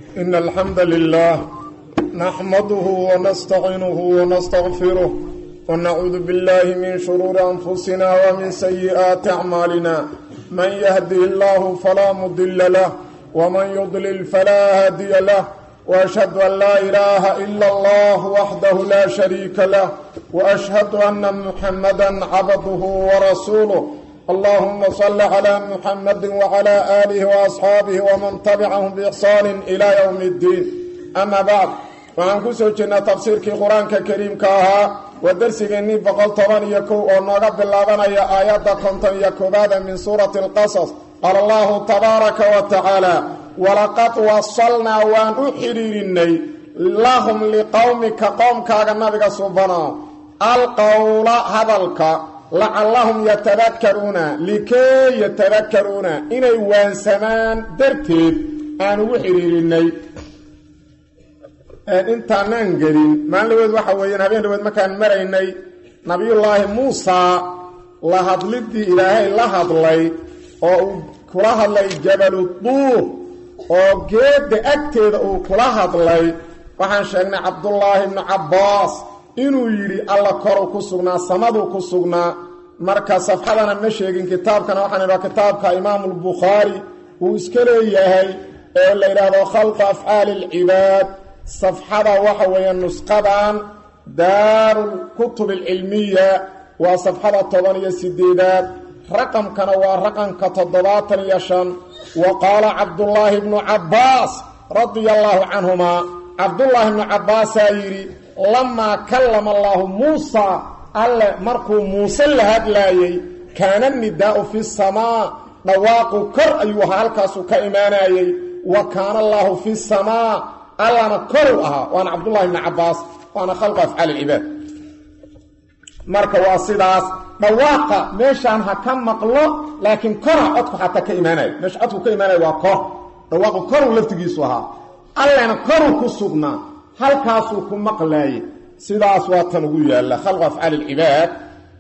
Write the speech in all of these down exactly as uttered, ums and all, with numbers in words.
إن الحمد لله نحمده ونستعينه ونستغفره ونعوذ بالله من شرور أنفسنا ومن سيئات أعمالنا من يهده الله فلا مضل له ومن يضلل فلا هادي له وأشهد أن لا إله إلا الله وحده لا شريك له وأشهد أن محمدا عبده ورسوله اللهم صل على محمد وعلى آله وأصحابه ومن تبعهم بإحسان إلى يوم الدين أما بعد وعنكو سوچنا تفسير كي قرآن كريم كاها ودرسيني بقول طبعا يكو ونغب اللابنا يا آيات كنتم يكوبادا من سورة القصص قال الله تبارك وتعالى ولقد وصلنا وان أحريرني لهم لقومك قومك النبي سبحانه القول هذلك لعلهم يتذكرون لكي يتذكرون إني وانسمان درتيب أن وحريرني inta naan gelin maalin waxa weeyaan habeen dhaweed markaan maraynay nabiyullaahi Muusa la hadlidii Ilaahay la hadlay oo kula hadlay Jabal Tuur oo geed agteeda uu kula hadlay waxaan sheegnay Abdullah ibn Abbas inuu yiri alla kor ku sugnaa samadu ku sugnaa marka safxadana ma sheegin kitaabkana waxaan ira kitaabka Imam al-Bukhari uu iska leeyahay ee la yiraahdo khalq af'al al-ibad صفحة وحوية نسقضان دار الكتب العلمية وصفحة طبانية سديدات رقم كان ورقم كتضباط يشان وقال عبد الله بن عباس رضي الله عنهما عبد الله بن عباس يري لما كلم الله موسى قال مركو موسى لهدلاي كان النداء في السماء نواق كر أيها الكاسو كإيماناي وكان الله في السماء الله أنا كروها وأنا عبد الله بن عباس وأنا خلق أفعال العباد مركا واصداس بواقع ميشانها كم مقلو لكن كره عطف حتى كإيماني مش عطف كإيماني وكره بواقع كرو لفتقيسوها الله أنا كرو كسوغنا هل كاسوكم مقلاي صداس واتنقويا الله خلق أفعال العباد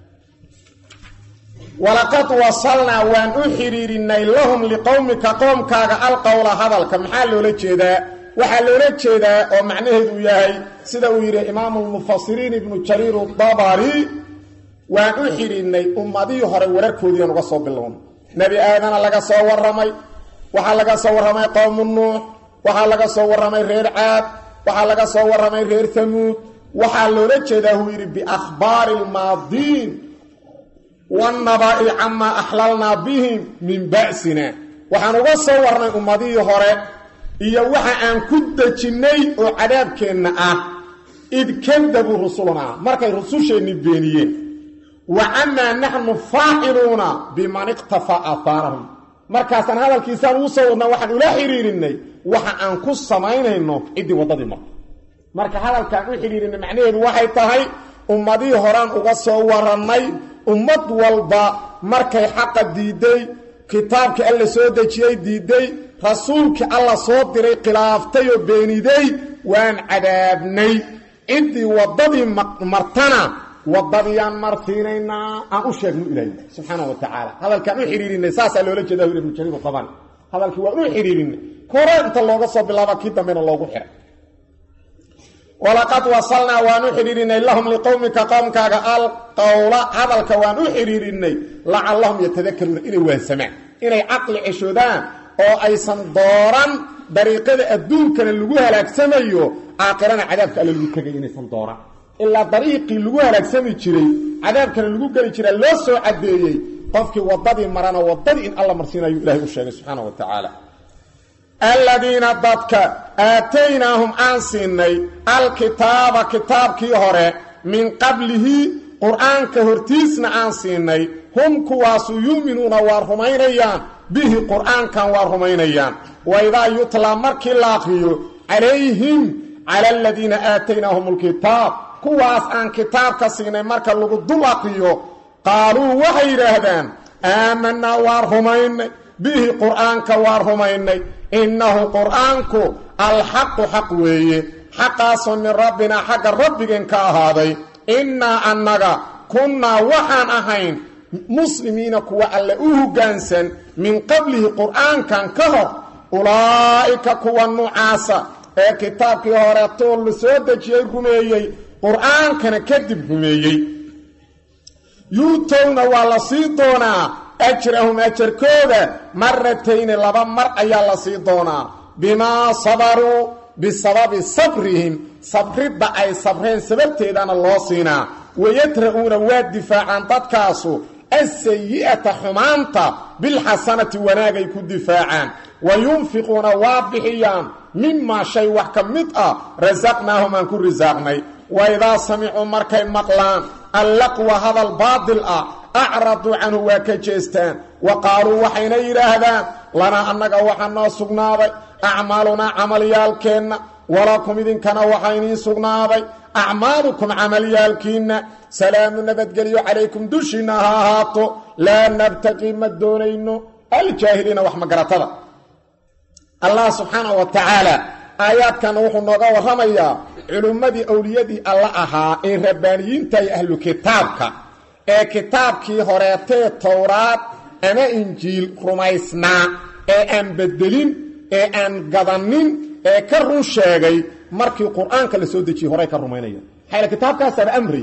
ولقد وصلنا وأن أحريرنا لهم لقومك قومك القول هذا الكمحال ولجدا waxaa loola jeedaa oo macnaheedu yahay sida uu yiri imaam al-mufassirin ibn jarir al-tabari waan u xirinay ummadii hore wararkoodii aan uga soo bilown nabi aadana laga soo waramay waxa laga soo waramay qowm nuux waxa laga soo waramay reer aad waxa laga soo waramay reer thamud waxa loola jeedaa uu yiri bi akhbaar al-maadin wan naba'i amma ahlalna bihim min ba'sina waxaan uga soo waramay ummadii hore iyo waxa aan ku dajinay oo cadaabkeena ah id kadabu rusuluna markay rususheeni beeniyeen wa amma nahnu fa'iluna biman iqtafa atharahum markaasan hadalkiisaan u soo wadna waxaan ula xiriirinay waxa aan ku samaynayno cidii wadadii mar marka hadalkaan u xiriirinay macnaheedu waxay tahay ummadii horaan uga soo waranay ummad walba markay xaq diiday kitaabka alla soo dajiyay diiday rasuulki alla soo diray khilaaftay oo beeniday waan cadaabnay intii wadadii martana wadadiyaan martiinayna aan u sheegno ilaahay subhanahu wa ta'ala hadalkan u xiriirinay saasa loola jeedaa ibn jarir qaban hadalkii waa u xiriirinay kooranta looga soo bilaabo kii dambeena loogu xiray ولقد وصلنا ونحررنا لهم لقومك قومك القول هذلك ونحررنا لعلهم يتذكرون إلي وانسمع إلي عقل عشودان oo aysan dooran dariiqada adduunkana lagu halaagsamayo aakhirana cadaabka alla lagu tagay inaysan dooran illa dariiqi lagu halaagsami jiray cadaabkana lagu gali jiray loo soo cadeeyay qofkii wadadii marana wadadii in alla marsiinayo ilaahay u sheegay subhanahu wa ta'ala alladina dadka aataynahum ansinay alkitaaba kitaabkii hore min qablihi quraanka hortiisna ansinay hum kuwaasu yuuminuuna waa rumaynayaan به قرآن كان وارهمينيان وإذا يطلع مركي لاقيو عليهم على الذين آتيناهم الكتاب كواس عن كتاب كسيني مركا لغو دلاقيو قالوا وحير هذان آمنا وارهمين به قرآن كوارهمين إنه قرآنك الحق حقوي حقاس من ربنا حق ربك كهذا إنا أنك كنا وحان أهين مسلمين كوا alla u hoggaansan min qablihi quraankan ka hor ulaa'ika kuwa nucaasa ee kitaabkii horeetoo la soo dejiyey rumeeyey qur-aankana kadib rumeeyey yuutowna waa la sii doonaa ajrahum ajarkooda maratayni laba mar ayaa la sii doonaa bimaa sabaruu bisababi sabrihim sabridda ay sabreen sababteedana loo siinaa wayadra'uuna waa difaacaan dadkaasu asayi'ata xumaanta bilxasanati wanaagay ku difaacaan wayunfiquuna waa bixiyaan mimaa shay wax ka mid ah rasaqnaahum aan ku risaaqnay waidaa samicuu markay maqlaan allaqwa hadal baadil ah acraduu canhu waa ka jeestaan wa qaaluu waxayna yidhaahdaan lanaa annaga waxaa noo sugnaaday acmaalunaa camalyaalkeenna walakum idinkana waxaa idiin sugnaaday acmaalukum camalyaalkiinna salaamu nabadgelyo calaykum dushiinna ha ahaato laa nabtaqii ma doonayno aljaahiliina wax magaratada allah subxaanahu wa tacaala aayaadkana wuxuu nooga warramayaa culummadii awliyadii alla ahaa ee rabbaaniyiinta iyo ahlu kitaabka ee kitaabkii horeetee towraad ama injiil rumaysnaa ee aan bedelin ee aan gadanin ee ka run sheegay markii qur-aanka la soo dejiyey horey ka rumaynaya xayla kitaabkaasaaba amray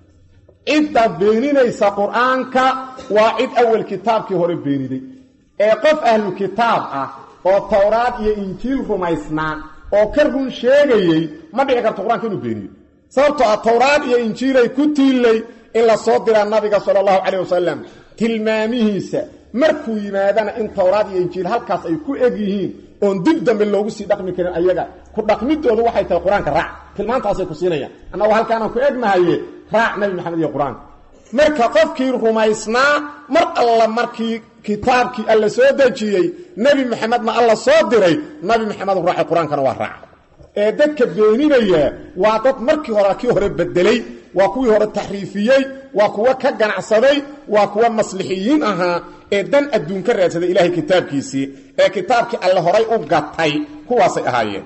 cidda beeninaysa qur-aanka waa cid awal kitaabkii hore beeniday ee qof ahlu kitaab ah oo towraad iyo injiil rumaysnaa oo ka run sheegayey ma dhici karto qur-aanka inuu beeniyo sababtoo ah towraad iyo injiilay ku tiilay in la soo diraa nabiga sala allahu calayh wasalam tilmaamihiisa markuu yimaadana in towraad iyo injiil halkaas ay ku eg yihiin oon dib dambe loogu sii dhaqmi karin ayaga ku dhaqmidoodu waxay tahay qur-aanka raac tilmaantaasay ku siinayaan annagu halkaanaan ku egnahaye raac nabi maxamed iyo qur-aanka marka qofkii rumaysnaa mar alla markii kitaabkii alla soo dejiyey nebi maxamedna alla soo diray nabi maxamed raacay qur-aankana waa raaca ee dadka beeninaya waa dad markii hore kii hore bedelay waa kuwii hore taxriifiyey waa kuwa ka ganacsaday waa kuwa maslixiyiin ahaa ee dan adduun ka raadsaday ilaahay kitaabkiisii ee kitaabkii alle horay u gatay kuwaasay ahaayeen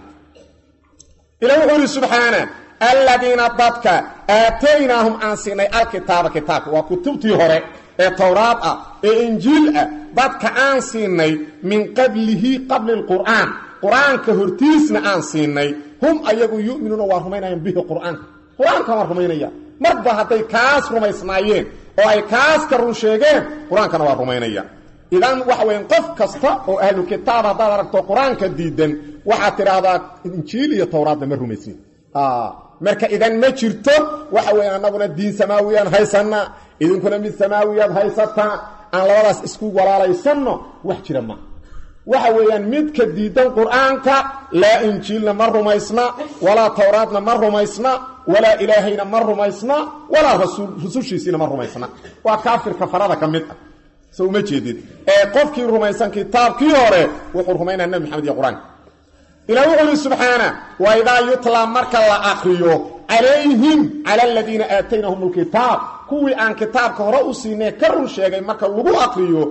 ilaah wuxuu yidhi subxaana aladiina dadka aataynaahum aan siinay alkitaaba kitaabka waa kutubtii hore ee towraad ah ee injiil ah dadka aan siinay min qablihi qabli lqur'aan qur-aanka hortiisna aan siinay hum ayagu yu'minuuna waa rumaynayaan bihi qur'aanka qur-aanka waa rumaynaya marba hadday kaas rumaysnaayeen oo ay kaas ka run sheegeen qur-aankana waa rumaynaya idan waxa weyn qof kasta oo ahlu kitaab haddaad aragto qur-aanka diidan waxaad tidhaahdaa injiil iyo towraadna ma rumaysnin marka idan ma jirto waxa weyn annaguna diin samaawiyaan haysanaa idinkuna mid samaawiyaad haysataa aan labadaas isku walaalaysanno wax jira ma waxa weeyaan midka diidan qur-aanka laa injiilna ma rumaysna walaa towraadna ma rumaysna walaa ilaahayna ma rumaysna walaa rusushiisiina ma rumaysna waa kaafirka farada ka mid ah soo uma jeedid ee qofkii rumaysan kitaabkii hore wuxuu rumaynaa nabi maxamed iyo qur-aanka ilaah wuxuu yidhi subxaana wa idaa yutlaa marka la akriyo calayhim cala aladiina aataynahum lkitaab kuwii aan kitaabka hore u siinay ka run sheegay marka lagu akriyo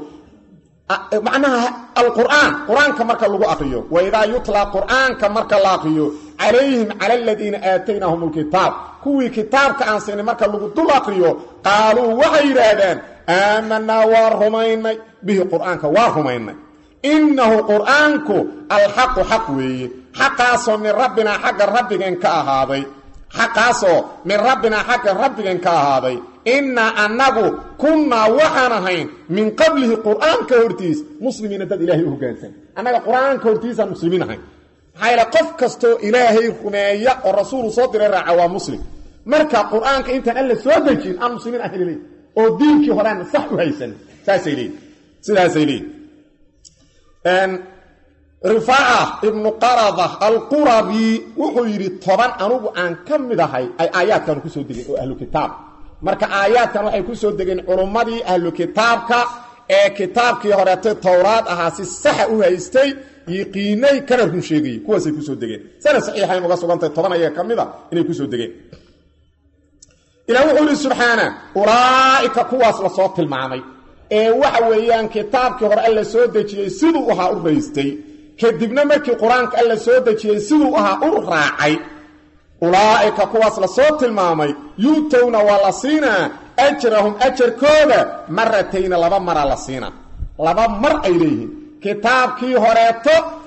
macnaha alqur'aan qur-aanka marka lagu akriyo wa idaa yutlaa qur'aanka marka la akriyo calayhim cala aladiina aataynahum lkitaab kuwii kitaabka aan siinay marka lagu dul akriyo qaaluu waxay yidhaahdaan aamanaa waa rumaynay bihi qur'aanka waa rumaynay innahu qur'aanku alxaqu xaq weeye xaqaasoo min rabbinaa xagga rabbigeen ka ahaaday xaqaasoo min rabbinaa xagga rabbigeen ka ahaaday innaa annagu kunnaa waxaan ahayn min qablihi qur'aanka hortiis muslimiina dad ilaahay u hoggaansan annaga qur'aanka hortiisaan muslimiin ahayn maxaa yaele qof kastoo ilaahay rumeeya oo rasuulu soo diray raaca waa muslim marka qur'aanka intaan alla soo dejin aan muslimiin ahayn leey oo diinkii horaan sax u haysan saasay leeyihin sidaasay leeyihin rifaaca ibnu qarada alqurabi wuxuu yidhi toban anugu aan ka mid ahay ay aayaadkan ku soo degeen oo ahlu kitaab marka aayaadkan waxay ku soo degeen culummadii ahlu kitaabka ee kitaabkii horeetay towraad ahaa si saxa u haystay yiqiinay kana run sheegayey kuwaasay ku soo degeen sana saxiixa inuga sugantahay toban ayaga ka mid a inay ku soo degeen ilaah wuxuu yidhi subxaana ulaa'ika kuwaas la soo tilmaamay ee waxa weeyaan kitaabkii hore alla soo dejiyey siduu ahaa u raystay kadibna markii qur-aanka alla soo dejiyey siduu ahaa u raacay ulaa'ika kuwaas la soo tilmaamay yuutowna waa la siinaa ajrahum ajarkooda maratayna laba maraa la siinaa laba mar ay leeyihiin kitaabkii horeeto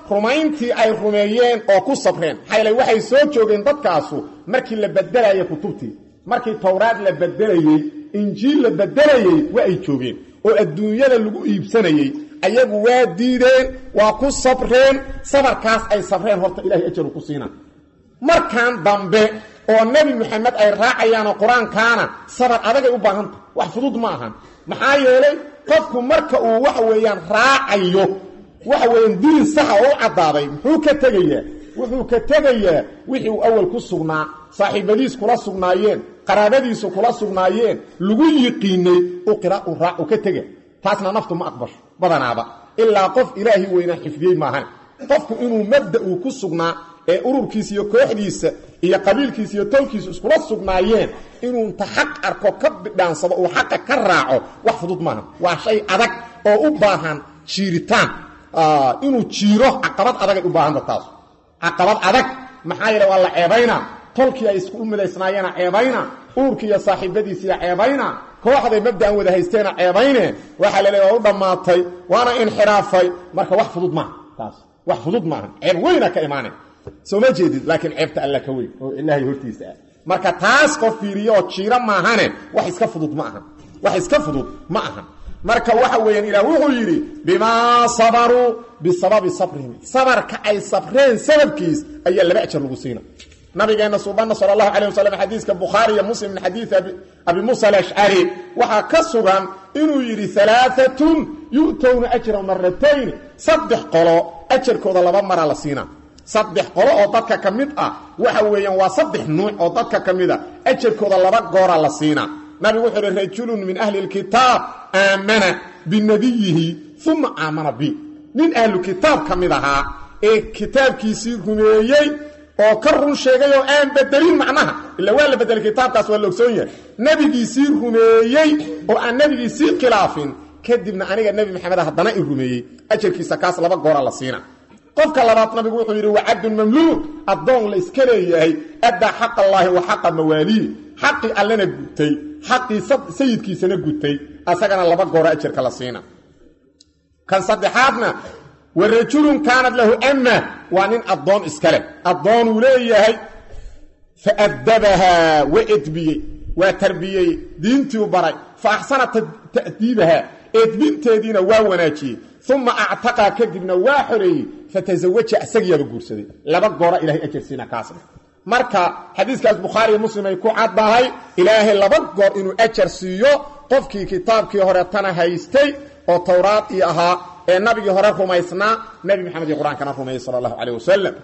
rumayntii ay rumeeyeen oo ku sabreen xaylay waxay soo joogeen dadkaasu markii la bedelayay kutubtii markii tawraad la bedelayay injiil la bedelayay waa ay joogeen oo adduunyada lagu iibsanayay ayagu waa diideen waa ku sabreen sabarkaas ay sabreen horta ilaahay ajar ku siina markaan dambe oo nabi maxamed ay raacayaan quraankaana sabar adag ay u baahan wax fudud ma ahan maxaa yeelay qofku marka uu wax weeyaan raacayo waxa weeyaan diin sax oo cadaaday muxuu ka tagayaa wuxuu ka tagayaa wixii uu awal ku sugnaa saaxiibadiis kula sugnaayeen qaraabadiisu kula sugnaayeen lagu yiqiinay oo qiraa'u raac oo ka taga taasna naftu ma aqbasho badanaaba ilaa qof ilaahi weyna xifdiyay maahan qofku inuu mabda uu ku sugnaa ee ururkiisa iyo kooxdiisa iyo qabiilkiisa iyo tolkiisa iskula sugnaayeen inuu inta xaq arko ka bidhaansado oo xaq ka raaco wax fudud maaha waa shay adag oo u baahan jiiritaan ah inuu jiiro caqabad adag u baahan taas caqabad adag maxaa yeelay waa la ceebayna tolkii ay isku midaysnaayeen ceebayna ururkii iyo saaxiibadiisa ceebayna kooxday mabdaan wada haysteen ceebayne waxa la leeyahay u dhamaatay waana inxiraafay marka wax fudud maaha taas wax fudud maaha ceeb weyna ka iimaanay soo ma jeedid laakiin ceebta alla ka weyn oo ilaahay hortiisa marka taas qof fiiriyo jiira maahane wax iska fudud ma aha wax iska fudud ma aha marka waxa weeyaan ilaahay wuxuu yiri bima sabaru bisababi sabrihim sabarka ay sabreen sababkiis ayaa laba ajar lagu siina nabigeena subhanahu sallallahu alayhi wasallam hadiiska bukhari iyo muslim min hadiis abi musa al-ash'ari waxa ka sugan inuu yiri thalathatun yu'tuna ajra marratayn saddex qolo ajarkooda laba mar la siina saddex qolo oo dadka kamid ah waxa weeyaan waa saddex nuuc oo dadka kamid ah ajarkooda laba goor la siina nabi wuxuu yiri rajulun min ahli al-kitab amana binabiyhi thumma amana bi min ahli al-kitab kamid aha ee kitaabkiisii rumeeyay oo ka run sheegay oo aan bedelin macnaha illa waa la bedel kitaabkaas waa la ogsoon yahay nabigiisii rumeeyay oo aan nabigiisii khilaafin kadibna aniga nabi maxamed hadana i rumeeyay ajarkiisa kaas laba goor la siina qofka labaad nabigu wuxuu yiri wa'adun mamluuk adoon la iska leeyahay adda xaq allah wa xaq mawali xaqi allana gutay xaqi sayidkiisana gutay asagana laba goor ajarka la siina kan saddexaadna ورجل كانت له أمة وأن الضون إسكاله الضون وليه فأدبها وإدبيه وتربيه دينتي وبري فأحسن تأديبها إدبنت دينا واوناكي ثم أعتقى كذبنا واحري فتزوج أسقيا بقرسدي لبق قراء إلهي أجر سينا كاسم marka xadiiskaas Bukhari Muslim ay ku caddahay Ilaahay laba goor inuu ajar siiyo qofkii kitaabkii hore tan haystay oo Tawraat iyo ahaa ee nabigi hore rumaysnaa nabi Maxamed iyo Quraanka rumeeyay sallallahu alayhi wasallam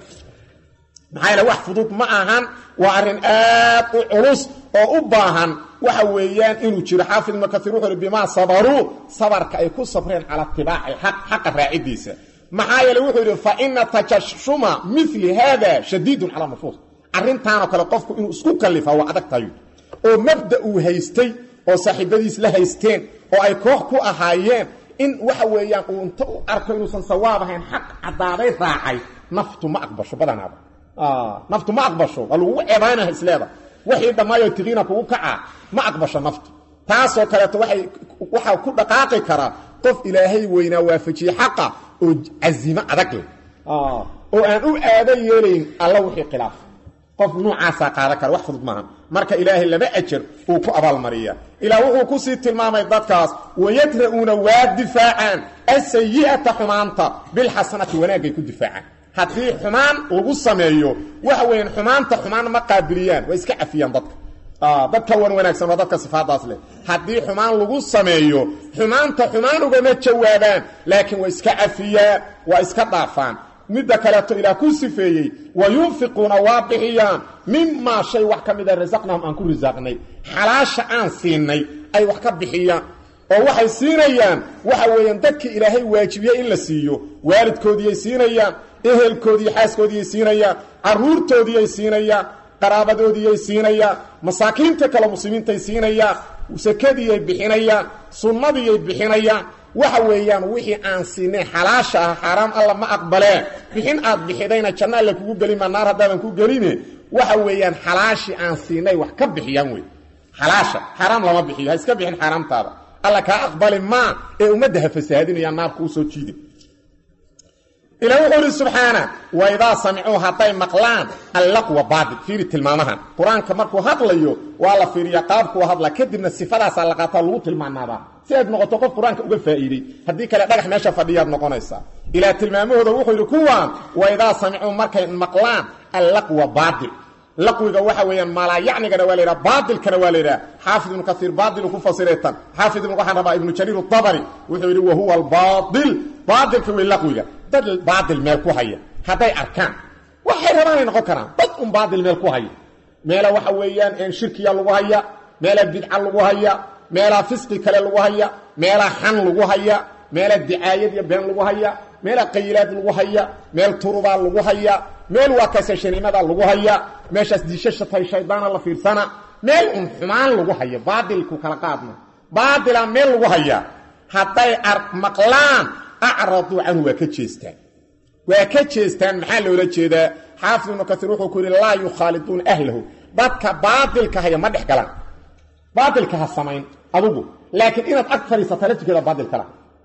maxayna wax fudud ma ahan waa arin aad u culus oo u baahan waxa weeyaan inuu jiro xaafid makathir wuxuu bima sabaru sabarka ay ku sabreen ala tibaaci haq haq raacidiisa maxaa yeelay wuxuu yiri fa inna tajashuma mithli hada shadidun ala nufus arintaana kale qofku inuu isku kalifa waa adag tahay oo mabda uu haystay oo saaxiibadiis la haysteen oo ay koox ku ahaayeen in waxa weeyaan uu inta u arko inuu san sawaab ahayn xaq cadaaday raacay naftu ma aqbasho badanaaba ah naftu ma aqbasho lagu ceebaana isleeda wixii dhamaayo tigiina kugu kaca ma aqbasho naftu taasoo kale waxay waxa ku dhaqaaqi kara qof ilaahay weyna waafajiyay xaqa oo azima adag ah oo aan u aaday yeelin alla wixii khilaaf qof nuucaasa qaada kar wax fudud maahan marka ilaahay laba ajar uu ku abaal mariya ilaa wuxuu ku sii tilmaamay dadkaas wayatrauna waadifaan as-sayyi'ata xumaanta bil hasanati wanaagay ku difaacan hadii xumaan lagu sameeyo waxa weyn xumaanta xumaan ma qaabiliyaan way iska afiyaan dadka ah dadka wan wanaagsan waa dadka sifaadaas leh hadii xumaan lagu sameeyo xumaanta xumaan uga ma jawaabaan laakiin way iska afiyaan waa iska dhaafaan midda kaleeto ilaa ku sifeeyay wayunfiquna waabixiyaan mimma shay wax kamida risaqnahum aan ku risaqnay xalaasha aan siinay ay wax ka bixiyaan oo waxay siinayaan waxa weeyaan dadka ilaahay waajibiyay in la siiyo waalidkoodii ay siinayaan ehelkoodii xaaskoodii ay siinayaan caruurtoodii ay siinayaan qaraabadoodii ay siinayaan masaakiinta kale muslimiinta ay siinayaan sakadii ay bixinayaan sunnadii ay bixinayaan waxa weeyaan wixii aan siinay xalaasha ah xaraam alla ma aqbalee bixin aad bixidayna janna la kugu galin ma naar hadaan ku galin waxa weeyaan xalaashi aan siinay wax ka bixiyaan way xalaasha xaraam lama bixiyo iska bixin xaraamtaada alla ka aqbali ma ee umadaha fasaadinaya naar ku soo jiiday إلى وحول سبحانه وإذا سمعوا هطي مقلان اللقوة بعد فيري تلمامها قرآن كماركو هطليو والله فيري يقابكو هطلا كدبنا السفادة سالقاتا لغو تلمامها سيد نغطوقف قرآن كأقل فائدي هديك لا دقح ماشا فدياد نقونيسا إلى تلمامه ذا وحول كوان وإذا سمعوا مركا مقلان اللقوة بعد لقوة وحويا ما لا يعني كنواليرا باطل كنواليرا حافظ ابن كثير باطل وكفصيرتا حافظ ابن وحن ربا ابن جرير الطبري وحوري وهو الباطل باطل كوي لقوة dad baadil meel ku haya haday arkaan waxay rabaan noqon karaan dad un baadil meel ku haya meel waxa weeyaan in shirkiya lagu haya meel bidca lagu haya meel fisqi kale lagu haya meel xan lagu haya meel dicaayad iyo been lagu haya meel qaylaad lagu haya meel turuba lagu haya meel waa kasashanimada lagu haya meeshas diishasha tay shaydaan la fiirsana meel un xumaan lagu haya baadil ku kala qaadna baadila meel lagu haya haday ark maqlaan أعرضوا عنه وكجيستان وكجيستان محل ولا جيدا حافظ ابن كثير وحو كوري لا يخالطون أهله بدك باطل كهي مدح كلام باطل كها السمين أبوه لكن إنت أكثر سترتك كده باطل كلام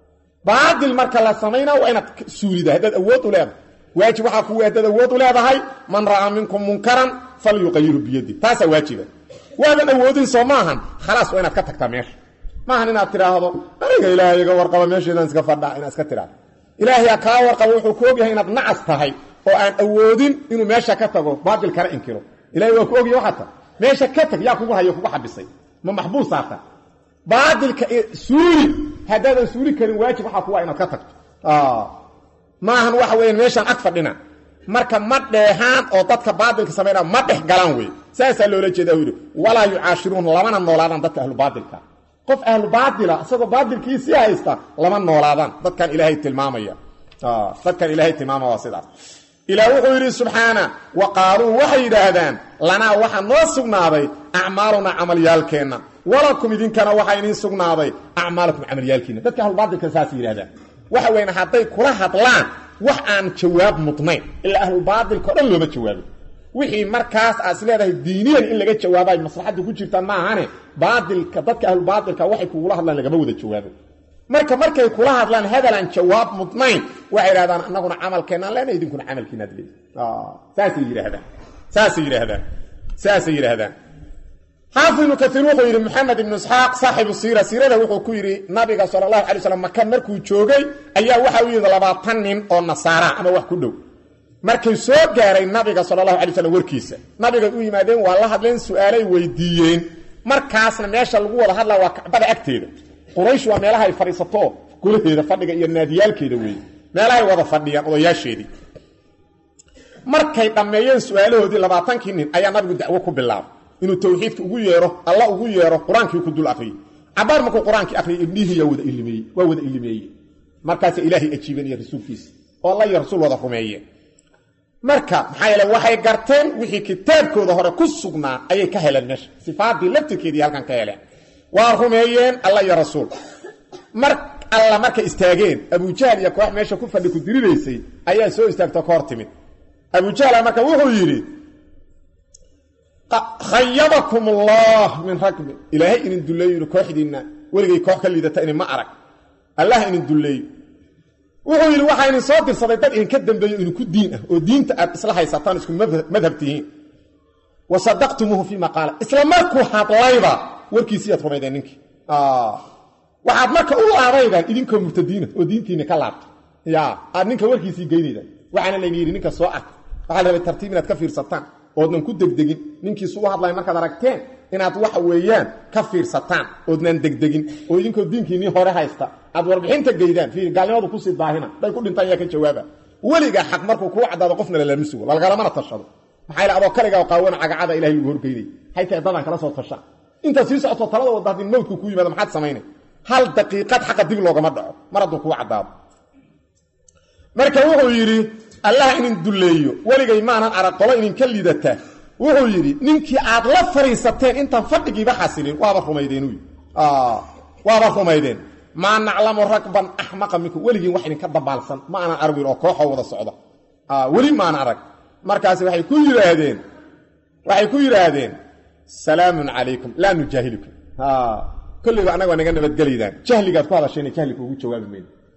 باطل مركا السمين وإنت سوري ده هذا أوت ولا واجب حقوه هذا أوت ولا هاي من رأى منكم منكرا فليغيره بيده تاسا واجبا وهذا أوت سماها خلاص وإنت كتك تمير ما هننا تراهدو aniga ilaahay warqaba meesheedan iska fadhaa in iska tiraad ilaahay ka warqaba wuxuu koogyahay inaad nacas tahay oo aan awoodin inuu meesha ka tago baadil kara inkiro ilaahay waa koogyahay waxa meesha ka tag yaa kugu hayo kugu xabisay ma maxbuus saata baadilka suuri hadaadan suuri karin waajib waxa kuwa inaad ka tagto ah ma ahan waxa weeyaan meeshan ag fadhina marka ma dheehaan oo dadka baadilka sameeyna ma dhex galaan way saasa loola jeedaa wiil wala yu'ashiruun lamana noolaadan dadka ahlu baadilka qof ahlu baadila asagoo baadilkiisi haysta lama noolaadan dadkan ilaahay tilmaamaya ah dadkan ilaahay tilmaama waa sidaas ilaa wuxuu yiri subhana wa qalu waxa yiraahdaan lana waxa noo sugnaaday a'maaluna amaliyalkeena walakum idinkana waxa idin sugnaaday a'maalakum amaliyalkeena dadka ahlu baadilka saas yiraahdaan waxa weeyna haday kula hadlaan wax aan jawaab mudnayn ila ahlu baadilka dhan looma jawaabo wixii markaas aad leedahay diiniyan in laga jawaabay maslaxadu ku jirta ma ahane baadilka dadka ahlu baadilka waxay kuula hadlaan laga wada jawaabo marka markay kula hadlaan hadalan jawaab mudnayn waxay yiraahdaan annaguna amalkeena leena idinkuna amalkiina dilay ah saas yiraahdaan saas yiraahdaan saas yiraahdaan حافظ كثير وحير محمد بن اسحاق صاحب السيره سيرته وحو كيري نبي صلى الله عليه وسلم مكه markuu joogay ayaa waxa uu yiri labaatan nin oo nasaara ama wax ku dhow markay soo gaaray nabiga sallallahu alayhi wasallam warkiisa nabiga uu yimaadeen waa la hadleen su'aalay weydiiyeen markaasna meesha lagu wada hadlaa waa kacbada agteeda quraysh waa meelaha ay fariisato gulaheeda fadhiga iyo naadiyalkeeda weey meelaha ay wada fadhiyaan odayaasheedii markay dhameeyeen su'aalahoodii labaatan nin ayaa nabigu dacwo ku bilaabay inuu tawxiidka ugu yeero Allah ugu yeero quraanka ku dul aqriyo abar markuu quraanka aqriyo ibnihi yaa wada ilmeeyay waa wada ilmeeyay markaas ilaahi ajiibay rasuulkiisa oo Allah iyo rasuul wada rumeeyay marka maxay la waxay garteen wixii kitaabkooda hore ku sugnaa ayay ka heleen meesha sifaadii laftirkeedii halkan ka heleen waa rumeeyeen Allah iyo rasuul mar alla marka istaageen Abu Jahl iyo koox meesha ku fadhi ku dirireysay ayaa soo istaagtay koor timid Abu Jahl marka wuxuu yiri khayyabakum Allah min rakb ilaahi in duleeyo kooxdiina waligay koox ka liidata in ma arag Allah in duleeyo wuxuu yiri waxa in soo dirsaday dad in ka dambeeyo in ku diin ah oo diinta aad isla haysataan isku madhabtiin wasadaqtumuhu fi maqala islaamku hadlayba warkiisii aad rumaydeen ninkii ah waxaad marka u laabaydan idinka murtadiina oo diintiina ka laabto ya aad ninka warkiisii geynayda waxana la yiri ninka soo ark waxa la rabay tartiib inaad ka fiirsataan oodnan ku degdegin ninkii soo hadlay markaad aragteen inaad waxa weeyaan ka fiirsataan oodnan degdegin oo idinkoo diinkiini hore haysta aad warbixinta geydaan fiir gaalnimadu ku sii baahina day ku dhintaan yaa ka jawaaba waliga xaq markuu ku cadaado qofna la lamiso walgala mana tashado maxay la adoo kaliga oo qaawan cagacada ilaahay ugu horgeeyay hayta dadan kala soo tasha inta sii socoto talada wadadin mawdku ku yimaado maxaad sameynay hal daqiiqad xaq dib loogama dhaco maradu ku cadaado marka wuxuu yiri Allah in duleeyo waligay maanan arag qolo in ka liidata wuxuu yiri ninkii aad la fariisateen inta fadhigiiba xasilin waaba rumaydeen uu ah waaba rumaydeen ma naclamu rakban ahmaqa minku waligii wax in ka dabaalsan ma aanan arag oo kooxo wada socda ah wali ma aanan arag markaas waxay ku yiraahdeen waxay ku yiraahdeen salaamun alaykum la nujahilukum ah kulliga anaga naga nabad galiidaan jahligaad ku hadasheen jahliga ugu jawaabi meel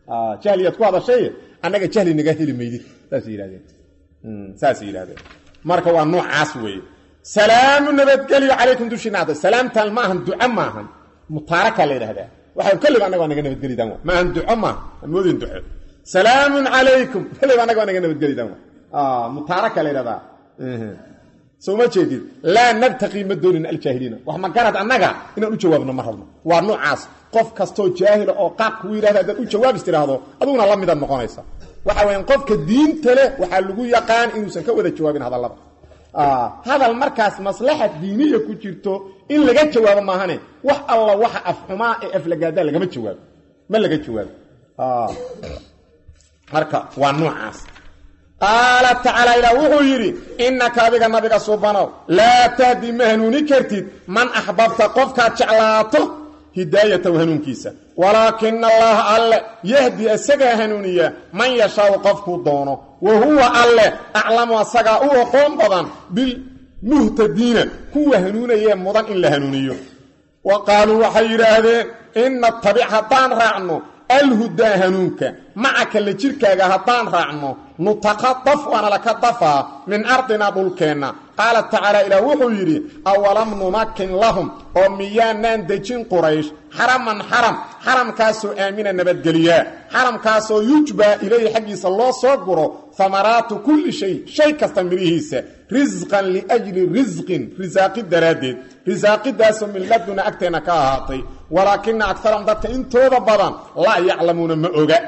اه جهليات ku hadashay anaga jahli naga heli meydid taas yiraahdeen mm saas yiraahdeen marka waa noocaas weey salaamu nabadgeliyo calaykum dushinaada salaamtaan ma ahan duca ma ahan mutaraka leeyahay waxa kulli anaga naga nabadgelidaan ma ahan duca ma moodin duca salaamun calaykum kulli anaga naga nabadgelidaan اه mutaraka leeyahay soo ma jeedid la nabtaqi madoonin al-jahilina wax ma garad anaga inaan u jawaabno ma rabno waa noocaas qof kasto jaahil oo qaaq ku yiraahdo u jawaab istiraahdo aduna la mid noqonaysa waxa weyn qofka diinta leh waxa lagu yaqaan inuu san ka wada jawaabin hadalada ah hadal markaas maslaxad diiniga ku jirto in laga jawaabo ma ahane wax alla waxa afxuma ee aflagaada laga jawaabo ma laga jawaabo ah marka waa noocaas قال تعالى إلى وحيري إنك أبيك النبي سبحانه لا تهدي مهنوني كرتيد من أحببت قفك تعلاته هداية وهنون كيسة ولكن الله ألا يهدي السجا هنونية من يشاء قفك دونه وهو ألا أعلم السجا وقوم بضان بالمهتدين هو هنونية مضان إلا هنونية وقالوا وحير هذا إن الطبيعة طان رعنه الهدى هنونك معك اللي جيركاغا هطان رعنو نتقطف وانا لكطفا من أرضنا بلكينا قال تعالى إلى وحيري أولم نمكن لهم وميانا دجين قريش حرما حرم حرم كاسو آمين نبت قليا حرم كاسو يجبى إليه حقيس الله صغره ثمرات كل شيء شيء كستمريهيس رزقا لأجل رزق رزاق الدرادين رزاق داس من لدنا أكتنا كاهاتي ولكن أكثرهم ذات انتو ضبضان لا يعلمون مؤغا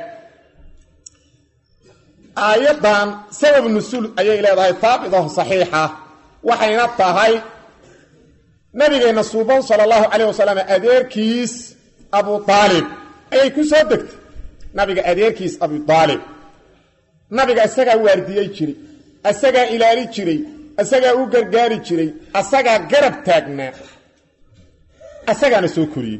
آيضا سبب النسول أي إلى ذا طابضة صحيحة وحيناتها هاي نبينا الصوبان صلى الله عليه وسلم أدير كيس أبو طالب أي كيس أدكت نبينا أدير كيس أبو طالب نبينا أساقا واردية جري أساقا إلاري جري أساقا أوغرغاري جري أساقا قرب تاقنا أساقا نسوكري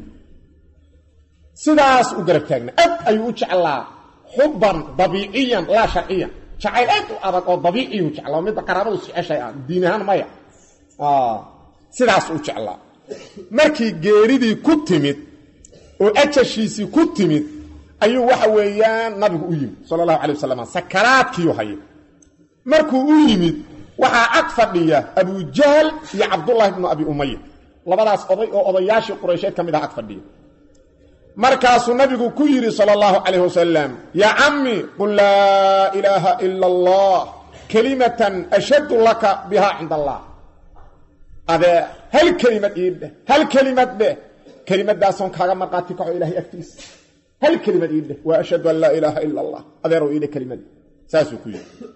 سداس أوغرب تاقنا أب أيو أجع الله حبا طبيعيا لا شرعيا شعيل أنتو أبقى طبيعي وجع الله ومدى قرابة الشيء دينهان مايا آه سداس أوجع الله markii geeridii ku timid oo ajashiisi ku timid ayuu waxa weeyaan nabigu u yimid sallallahu alayhi wasallam sakaraadkii hayay markuu u yimid waxa ag fadhiya Abu Jahl iyo Abdullah ibn Abi Umayya labadaas oday oo odayaashii Quraysheed kamid ah ag fadhiya markaasuu nabigu ku yiri sallallahu alayhi wasallam ya ammi qul la ilaha illa Allah kalimatan ashaddu laka biha 'inda Allah هذا هل كلمة إيده هل كلمة به كلمة داسون كاغا مرقاتي كعو إلهي أكتيس هل كلمة إيده وأشهد أن لا إله إلا الله هذا يرو إيده كلمة ساسو كوي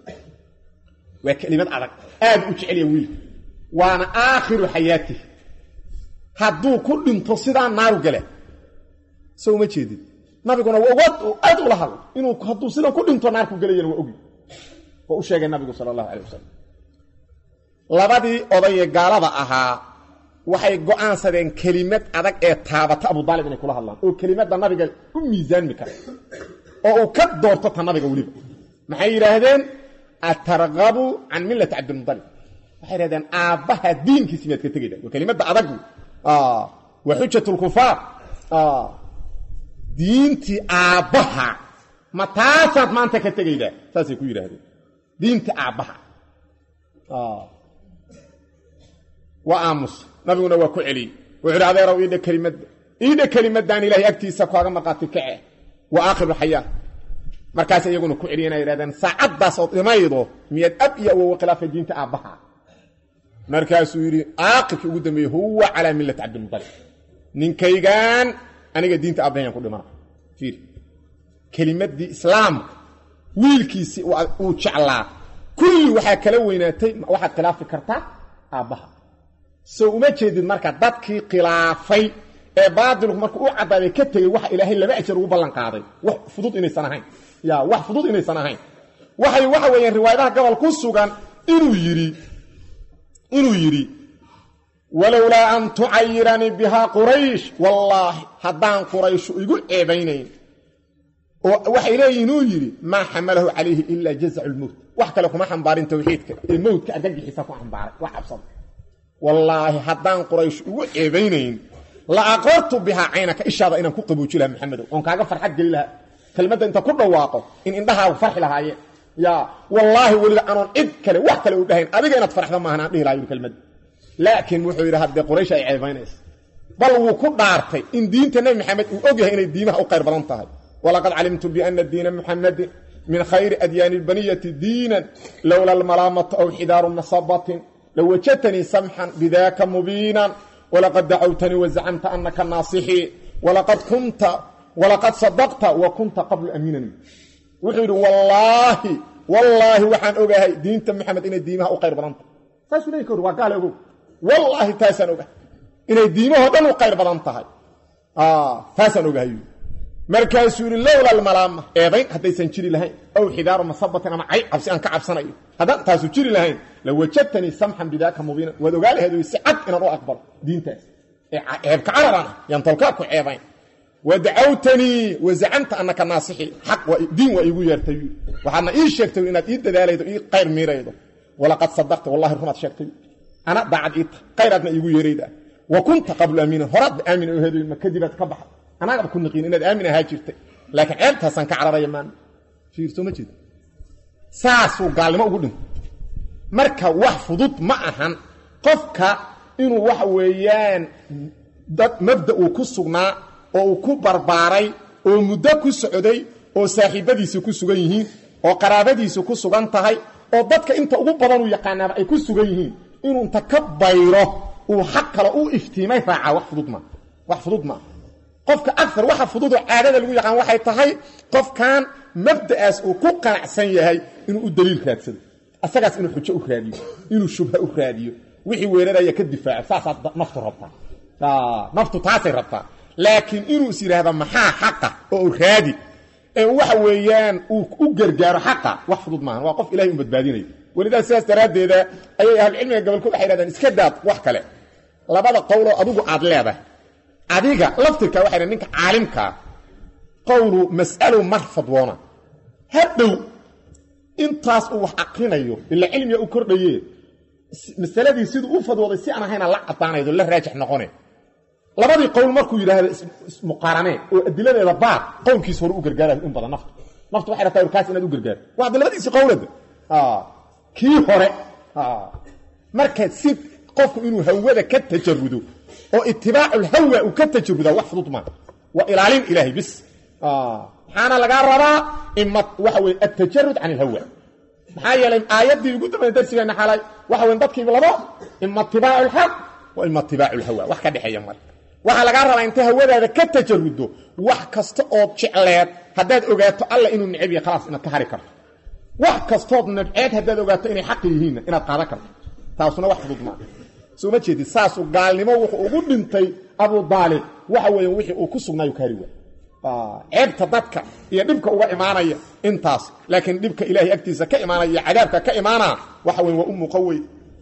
وكلمة عرق آد أجعل يويل وانا آخر حياتي هدو كل انتصدان نارو قلع سو ما تشيدي ما بيقولنا وقت أدو لها إنو هدو سيدان كل انتو ناركو قلع ينو أقل وأشياء النبي صلى الله عليه وسلم labadii oday gaalada ahaa waxay go'aansadeen kelimad adag ee taabata Abu Talib inay kula hadlaan oo kelimada nabiga u miisaan mika oo uu ka doorto ta nabiga waliba maxay yiraahdeen atarghabu an millat Abdul Muttalib waxay yiraahdeen aabaha diinkiisa mid ka tagayda waa kelimada adag ah wa hujjatul kufar ah diinti aabaha ma taasad maanta ka tagayda taasay ku yiraahdeen diinti aabaha ah وآمس نبينا وكعلي وعلى رأوا إيدا كلمة إيدا كلمة دان إلهي أكتيسا كواغا مقاتي كعه وآخر الحياة مركاسا يقولون كعلينا إرادان ساعدة صوت يميضو مياد أبيا وخلاف الدين تأبها مركاسو يري آقف قدامي هو على ملة عبد المطلب ننكيغان أنا الدين تأبها يقول مرة فير كلمة دي إسلام ويلكيسي وشعلا كل واحد كلويناتي واحد خلاف كرتا أبها سو uma jeedin marka dadkii khilaafay ee baadilku markuu u cadaaday ka tagay wax ilaahay laba ajar ugu ballan qaaday wax fudud inaysan ahayn ya wax fudud inaysan ahayn waxay waxa weeyaan riwaayadaha gobol ku sugan inuu yiri inuu yiri walawla an tu'ayyirani biha quraish wallahi hadan quraish igu eebaynayn oo waxay leeyihiin uu yiri ma hamalahu alayhi illa jaz'ul maut wax kale kuma xambaarin tawxiidka ee mawtka argagixisa ku xambaaray wax absan والله حدان قريش وعيبينين لا أقرت بها عينك إشارة إنك قبوجي لها محمد وانكاك فرحات قليل لها kelmadda inta ku dhawaaqo in indhahaagu farxi lahaayeen yaa wallaahi weliba anoon cid kale wax kale u dhahayn adiga inaad farxda maahan aan dhihi lahaa yidhi kelmadda laakiin wuxuu yidhi haddee quraysh ay ceebaynaysa bal wuu ku dhaartay in diinta nebi maxamed uu og yahay inay diimaha u qayr badan tahay walaqad calimtu biana diina muxamadin min khayri adyaani lbaniyati diinan lowla almalaamatu aw xidaaru nasabatin lawajadtanii samxan bidaaka mubiinan walaqad dacawtanii wazacamta anaka naasixii walaqad kunta walaqad sadaqta wa kunta qabla amiinan wuxuu yidhi wallaahi wallaahi waxaan ogahay diinta maxamed inay diimaha u qayr badan tahay saasuu leey kor waa gaale ogow wallaahi taasaan ogahay inay diimahoo dhan u qayr badan tahay taasaan ogahay markaasuu yidhi lowla almalaama eedayn haddaysan jiri lahayn aw xidaaru masabatin ama cay cabsi aan ka cabsanayo haddaan taasu jiri lahayn lawajadtanii samxan bidaaka mubiinan waad ogaa lahayd si cad inaan u aqbalo diintaas ee ceebka cararana yaan tolkaa ku ceebayn wadacawtanii wazacamta anaka naasixii xaq diin waa iigu yeertay waxaadna ii sheegtay inaad ii dadaalaydo ii qayr miiraydo walaqad sadaqta wallahi rumaad sheegtay ana daacad iita qayraadna iigu yeerayda wa kunta qabla amiinan horaadba aamin oo heedoy ma kadibaad ka baxay anagaba ku naqiin inaad aamin ahaa jirtay laakiin ceebtaasaan ka cararaya maan fiirso ma jeed saasuu gaalnimo ugu dhintay marka wax fudud ma ahan qofka inuu waxa weeyaan dad mabda uu ku sugnaa oo uu ku barbaaray oo muddo ku socday oo saaxiibadiisa ku sugan yihiin oo qaraabadiisa ku sugan tahay oo dadka inta ugu badan uu yaqaanaaba ay ku sugan yihiin inuu inta ka bayro uu xaq kale u iftiimay raaca wax fudud ma wax fudud ma qofka akthar waxa fudud oo caadada lagu yaqaan waxay tahay qofkan mabda'aas uu ku qanacsan yahay inuu u daliil raadsado asagaas inuu xujo u raadiyo inuu shubha u raadiyo wixii weeraraya ka difaaco saasaad naftu rabtaa naftu taasay rabtaa laakiin inuu is yidhaahdo maxaa xaqa oo u raadi ee waxa weeyaan uu u gargaaro xaqa wax fudud maahan waa qof ilaahay u badbaadinayo welidaa sidaas daraaddeeda ayay ahlucilmiga gobolkood waxay yidhahdaan iska daad wax kale labada qowloo adigu aad leedahay adiga laftirka waxay yidhahdeen ninka caalimkaa qowlu mas'alo mar fadwoona hadhow intaas uu wax aqrinayo ila cilmiga u kordhaye masaladii siduu u fadwooday si aan ahayna la cadaanaydo la raajix noqone labadii qowl markuu yidhaahdo muqaaranee oo adiladeeda baad qowlkiis hore u gargaarayo in badan naftu naftu waxay rabtaa urkaas inaad u gargaaro waa labadiisii qowlada kii hore markaad si qofku inuu hawada ka tajarudo oo itibaacu hawa uu ka tajaruda wax fudud ma waa ilaalin ilaahay bis maxaana laga rabaa imma waxa weeye at-tajarrud an al-hawa maxaa yeelay aayadii ugu dambeeyay darsigeena xalay waxa weyn dadkii laba imma itibaacu al-haq wa imma itibaacu al-hawa wax ka dhaxeeya mar waxa laga rabaa inta hawadaada ka tajarudo wax kasta oo jecleed hadaad ogaato alla inuu nicib yahay khalaas inaad ka hari karto wax kasta oo nabceed hadaad ogaato inay xaq yihiin inaad qaadan karto taasuna wax fudud ma soo ma jeedid saasu gaalnimo wuxuu ugu dhintay Abu Daalib waxa weeyaan wixii uu ku sugnaayo kaari waa ceebta dadka iyo dhibka uga imaanaya intaas laakiin dhibka ilaahay agtiisa ka imaanaya cadaabka ka imaana waxa weyn waa ummu qawi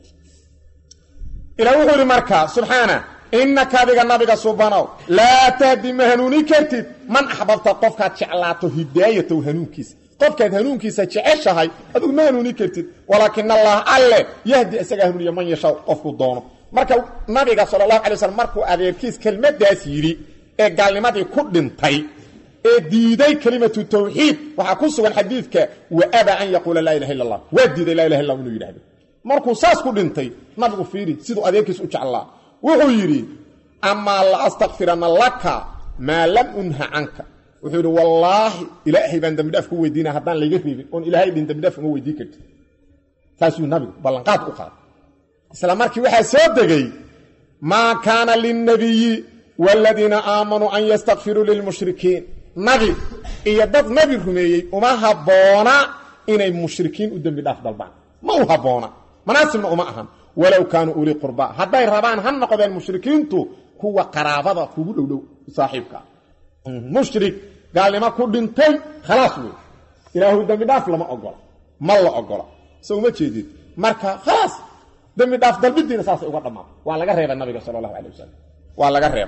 ilaahu wuxuu marka subhana innaka biga nabiga subhanahu la tahdi mahnuni kartid man ahbabta qofka jeclaato hidaayatu hanuunkiisa qofka hanuunkiisa jeceshahay adigu mahnuni kartid walakin allah alle yahdi asaga hanuuniya man yasha qofku doono marka nabiga sallallahu alayhi wasallam markuu adeerkiis kelmadaas yiri ee gaalnimadii ku dhintay ee diiday kalimatu tawxiid waxa ku sugan xadiidka wa aba an yaqula la ilaha illa allah wa diiday la ilaha illa allah inuu yiraahdo markuu saas ku dhintay nabigu fiiri sidoo adeerkiis u jeclaa wuxuu yiri amma la astaghfirana laka ma lam unha anka wuxuu yiri wallahi ilaahi baan dambi dhaaf ku weydiina hadaan laga reebin oo ilaahay din dambi dhaaf uma weydii kartid saasuu nabigu ballanqaad u qaad isla markii waxa soo degay ma kana lin nabiyyi والذين آمنوا أن يستغفروا للمشركين نبي إيا داد نبي رميي وما هبونا إني المشركين قدام بداف دالبان ما هو هبونا مناسبنا وما أهم ولو كانوا أولي قرباء هذا الربان هنق ذا المشركين تو هو قرابة كبول أولو صاحبك مشرك قال لما كل انتي خلاص وي إلهو قدام بداف لما أقول ما الله أقول سو ما تشيدين مركا خلاص قدام بداف دالبدين أساسا أقول ما وعلى قريب النبي صلى الله عليه وسلم waa laga reeb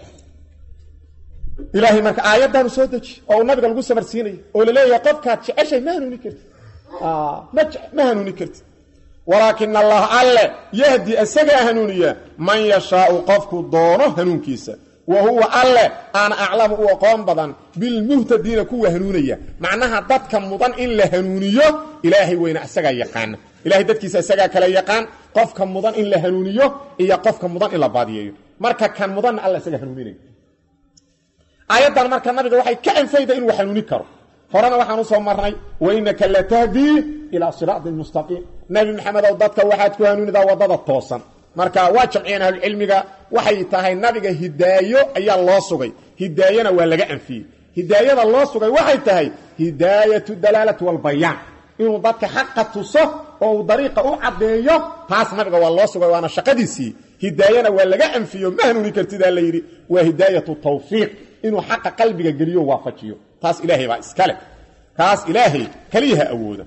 ilaahi marka aayadan soo deji oo nabiga lagu sabarsiinay oo leeyahay qofka jeceshay ma hanuuni kartid ah ma hanuuni kartid walakin allah alla yahdi asaga hanuuniya man yashaa qofku doono hanuunkiisa wa huwa alle ana a'lamu wa qom badan bil muhtadiina kuwa hanuunaya macnaha dadka mudan in la hanuuniyo ilaahi weyna asaga yaqaan ilaahi dadkiisa asaga kala yaqaan qofka mudan in la hanuuniyo iyo qofka mudan in la baadiyeeyo marka kan mudan alla asaga hanuuninay ayadan marka nabiga waxay ka anfayday in uu hanuuni karo horana waxaan u soo marnay waynaka la tahdi ila siraatil mustaqim nabi maxamed oo dadka waxaad ku hanuunidaa wadada toosan marka waa jamciina cilmiga waxay tahay nabiga hidaayo ayaa loo sugay hidaayana waa laga anfiyay hidaayada loo sugay waxay tahay hidaayatu dalalati wal bayan inuu dadka xaq tuso oo dariiqa u cadeeyo taas nabiga waa loo sugay waana shaqadiisii hidaayana waa laga anfiyo ma hanuuni kartida la yiri waa hidaayatu tawfiiq inuu xaq qalbiga galiyo waafajiyo taas ilaahay baa iskale taas ilaahay kaliya awooda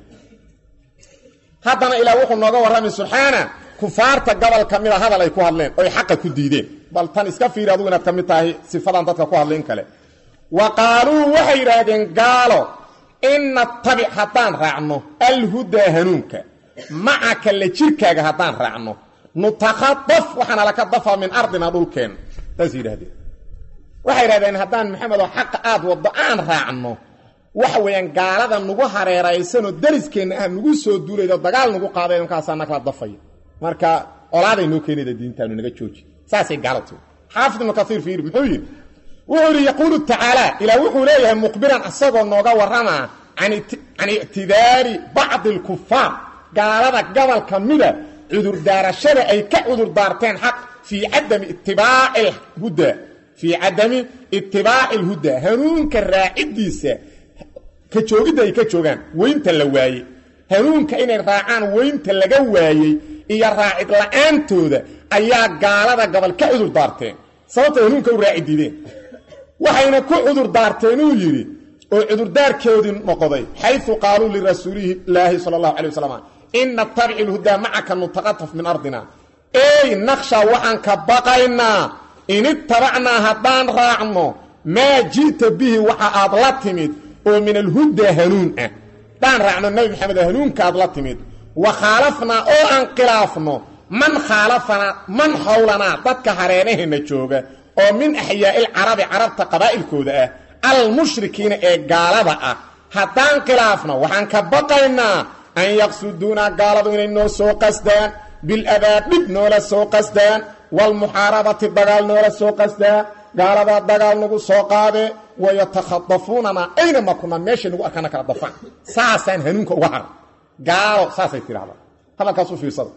haddana ilaahay wuxuu nooga warramay subxaana kufaarta gobol kamid ah hadal ay ku hadleen oo xaq ku diideen bal tan iska fiir adigu inaad kamid tahay sifadan dadka ku hadleen kale wa qaalu waxay yiraahdeen gaalo inna tabi hadan raacno al huda hanuunka macaka la jirkaaga hadan raacno nutakhaddaf waxana la ka dafa min ardina dhulkeen taas yiraahdeen waxay yiraahdeen hadan maxamed oo xaq aad wado aan raacno waxa weeyaan gaalada nagu hareeraysan oo dariskeena ah nagu soo duulaydo dagaal nagu qaaday markaas aan kala dafay marka olaaday noo keenida diintaanu naga jooji saasay gaalatu xaafid ibn kathir fiir muxuu yiri wuxuu yaqulu ta'ala ila wuxuu leeyahay muqbiran asagoo nooga warrama ani ani i'tidaari ba'd al-kuffar gaalada gobol kamida cudur daarashada ay ka cudur daarteen xaq fi adam ittibaa'i huda fi adam ittibaa'i huda hanuunka raacidiisa ka joogida ay ka joogan weynta la waayay hanuunka inay raacaan weynta laga waayay iyo raacid la'aantooda ayaa gaalada gobol ka cudur daarteen sababta hanuunka u raacidideen waxayna ku cudur daarteen uu yiri oo cudur daarkoodii noqday haythu qaalu li rasuulihi ilaahi sallallahu alayhi wasallam inna tabi'il huda ma'aka nutaqattaf min ardina ay nakhsha wa anka baqayna in ittaba'na hadan raacno ma jiita bihi wa aad la timid oo min al-huda hanuun ah dan raacno nabi maxamed hanuunka aad la timid wa khalafna oo an khilaafno man khalafana man hawlana dadka hareerahena jooga oo min ahya'il arabi arabta qabaa'ilkooda ah al mushrikiina ee gaalada ah haddaan khilaafna waxaan ka baqaynaa an yaqsuduna gaaladu inay noo soo qasdaan bil abaadib noola soo qasdaan wal muharabati dagaal noola soo qasdaan gaalada dagaal nagu soo qaade way takhaddafunana ayna ma kuna meesha nagu arkana kala dafan saasan hanuunka uga har gaalo saasay tiraahdaa hadalkaas u fiirsada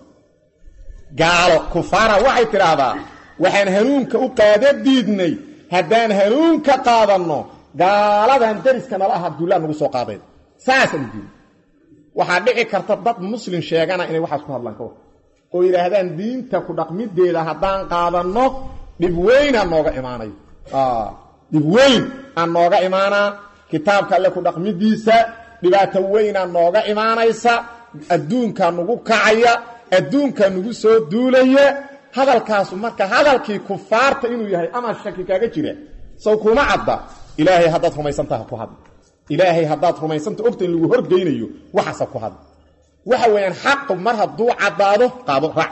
gaalo kufaara waxay tiraahdaa waxaan hanuunka u qaada diidnay haddaan hanuunka qaadano gaaladan dariska nala ah duulaan nagu soo qaadeen saasan diin waxa dhici karta dad muslim sheegana inay waxaas ku hadlaan koox oo yiraahdaan diinta ku dhaqmideeda haddaan qaadano dib weyn aan nooga imaanay ah dib weyn aan nooga imaana kitaabka alle ku dhaqmidiisa dhibaato weyn aan nooga imaanaysa adduunka nagu kacaya adduunka nagu soo duulaya hadalkaas marka hadalkii kufaarta inuu yahay ama shaki kaaga jira soo kuma cadda ilaahay haddaad rumaysantahay ku had ilaahay haddaad rumaysantahay ogta in lagu horgeynayo waxaas ku had waxa weeyaan xaq mar hadduu cadaado qaado raac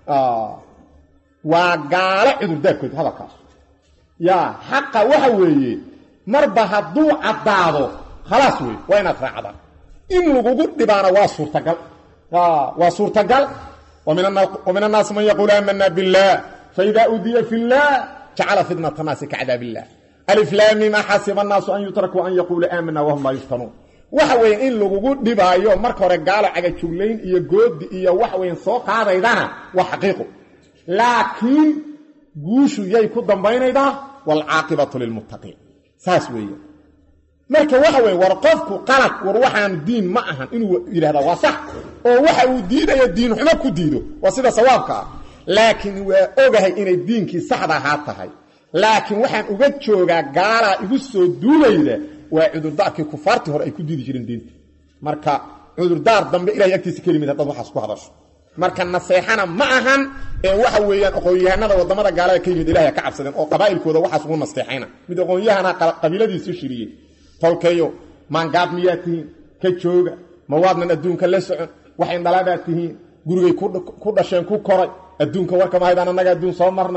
ah waa gaala cudurdaarkood hadalkaas yaa xaq waxa weeye marba hadduu cadaado khalaas weey waa inaad raacdaa in lagu dhibaana waa suurtagal ah waa suurtagal ومن الناس ومن الناس من يقول آمنا بالله فإذا أودي في الله جعل فتنة الناس كعذاب الله ألف لام ما حسب الناس أن يتركوا أن يقول آمنا وهم لا يفتنون وحوين إن لغو دبايو marka hore gaalo aga jugleyn iyo good iyo waxweyn soo qaadaydana waa xaqiiqo laakiin guushu yay ku dambaynayda wal aaqibatu lil muttaqin saas weeyo marka waxa weey war qofku qalad war waxaan diin ma ahan inuu yiraahdo waa sax oo waxa uu diidayo diin xumo ku diido waa sida sawaabka laakiin waa ogahay inay diinkii saxda ahaa tahay laakiin waxaan uga joogaa gaala igu soo duulayda waa cudurdaarkii kufaartii hore ay ku diidi jireen diinta marka cudurdaar dambe ilaahay agtiisa kelimada dad waxaas ku hadasho marka naseexana ma ahan ee waxa weeyaan aqoonyahanada wadamada gaalada ka yimid ilaahay ka cabsadeen oo qabaa'ilkooda waxaas ugu nasteexayna mid aqoonyahana qabiiladiisu shiriyay tolkayo man gaab miyaatihiin ka jooga ma waadnan adduunka la socon waxay dhaladaatihiin gurigay ku dhasheen ku koray adduunka warka ma haydaan anaga adduun soo marnay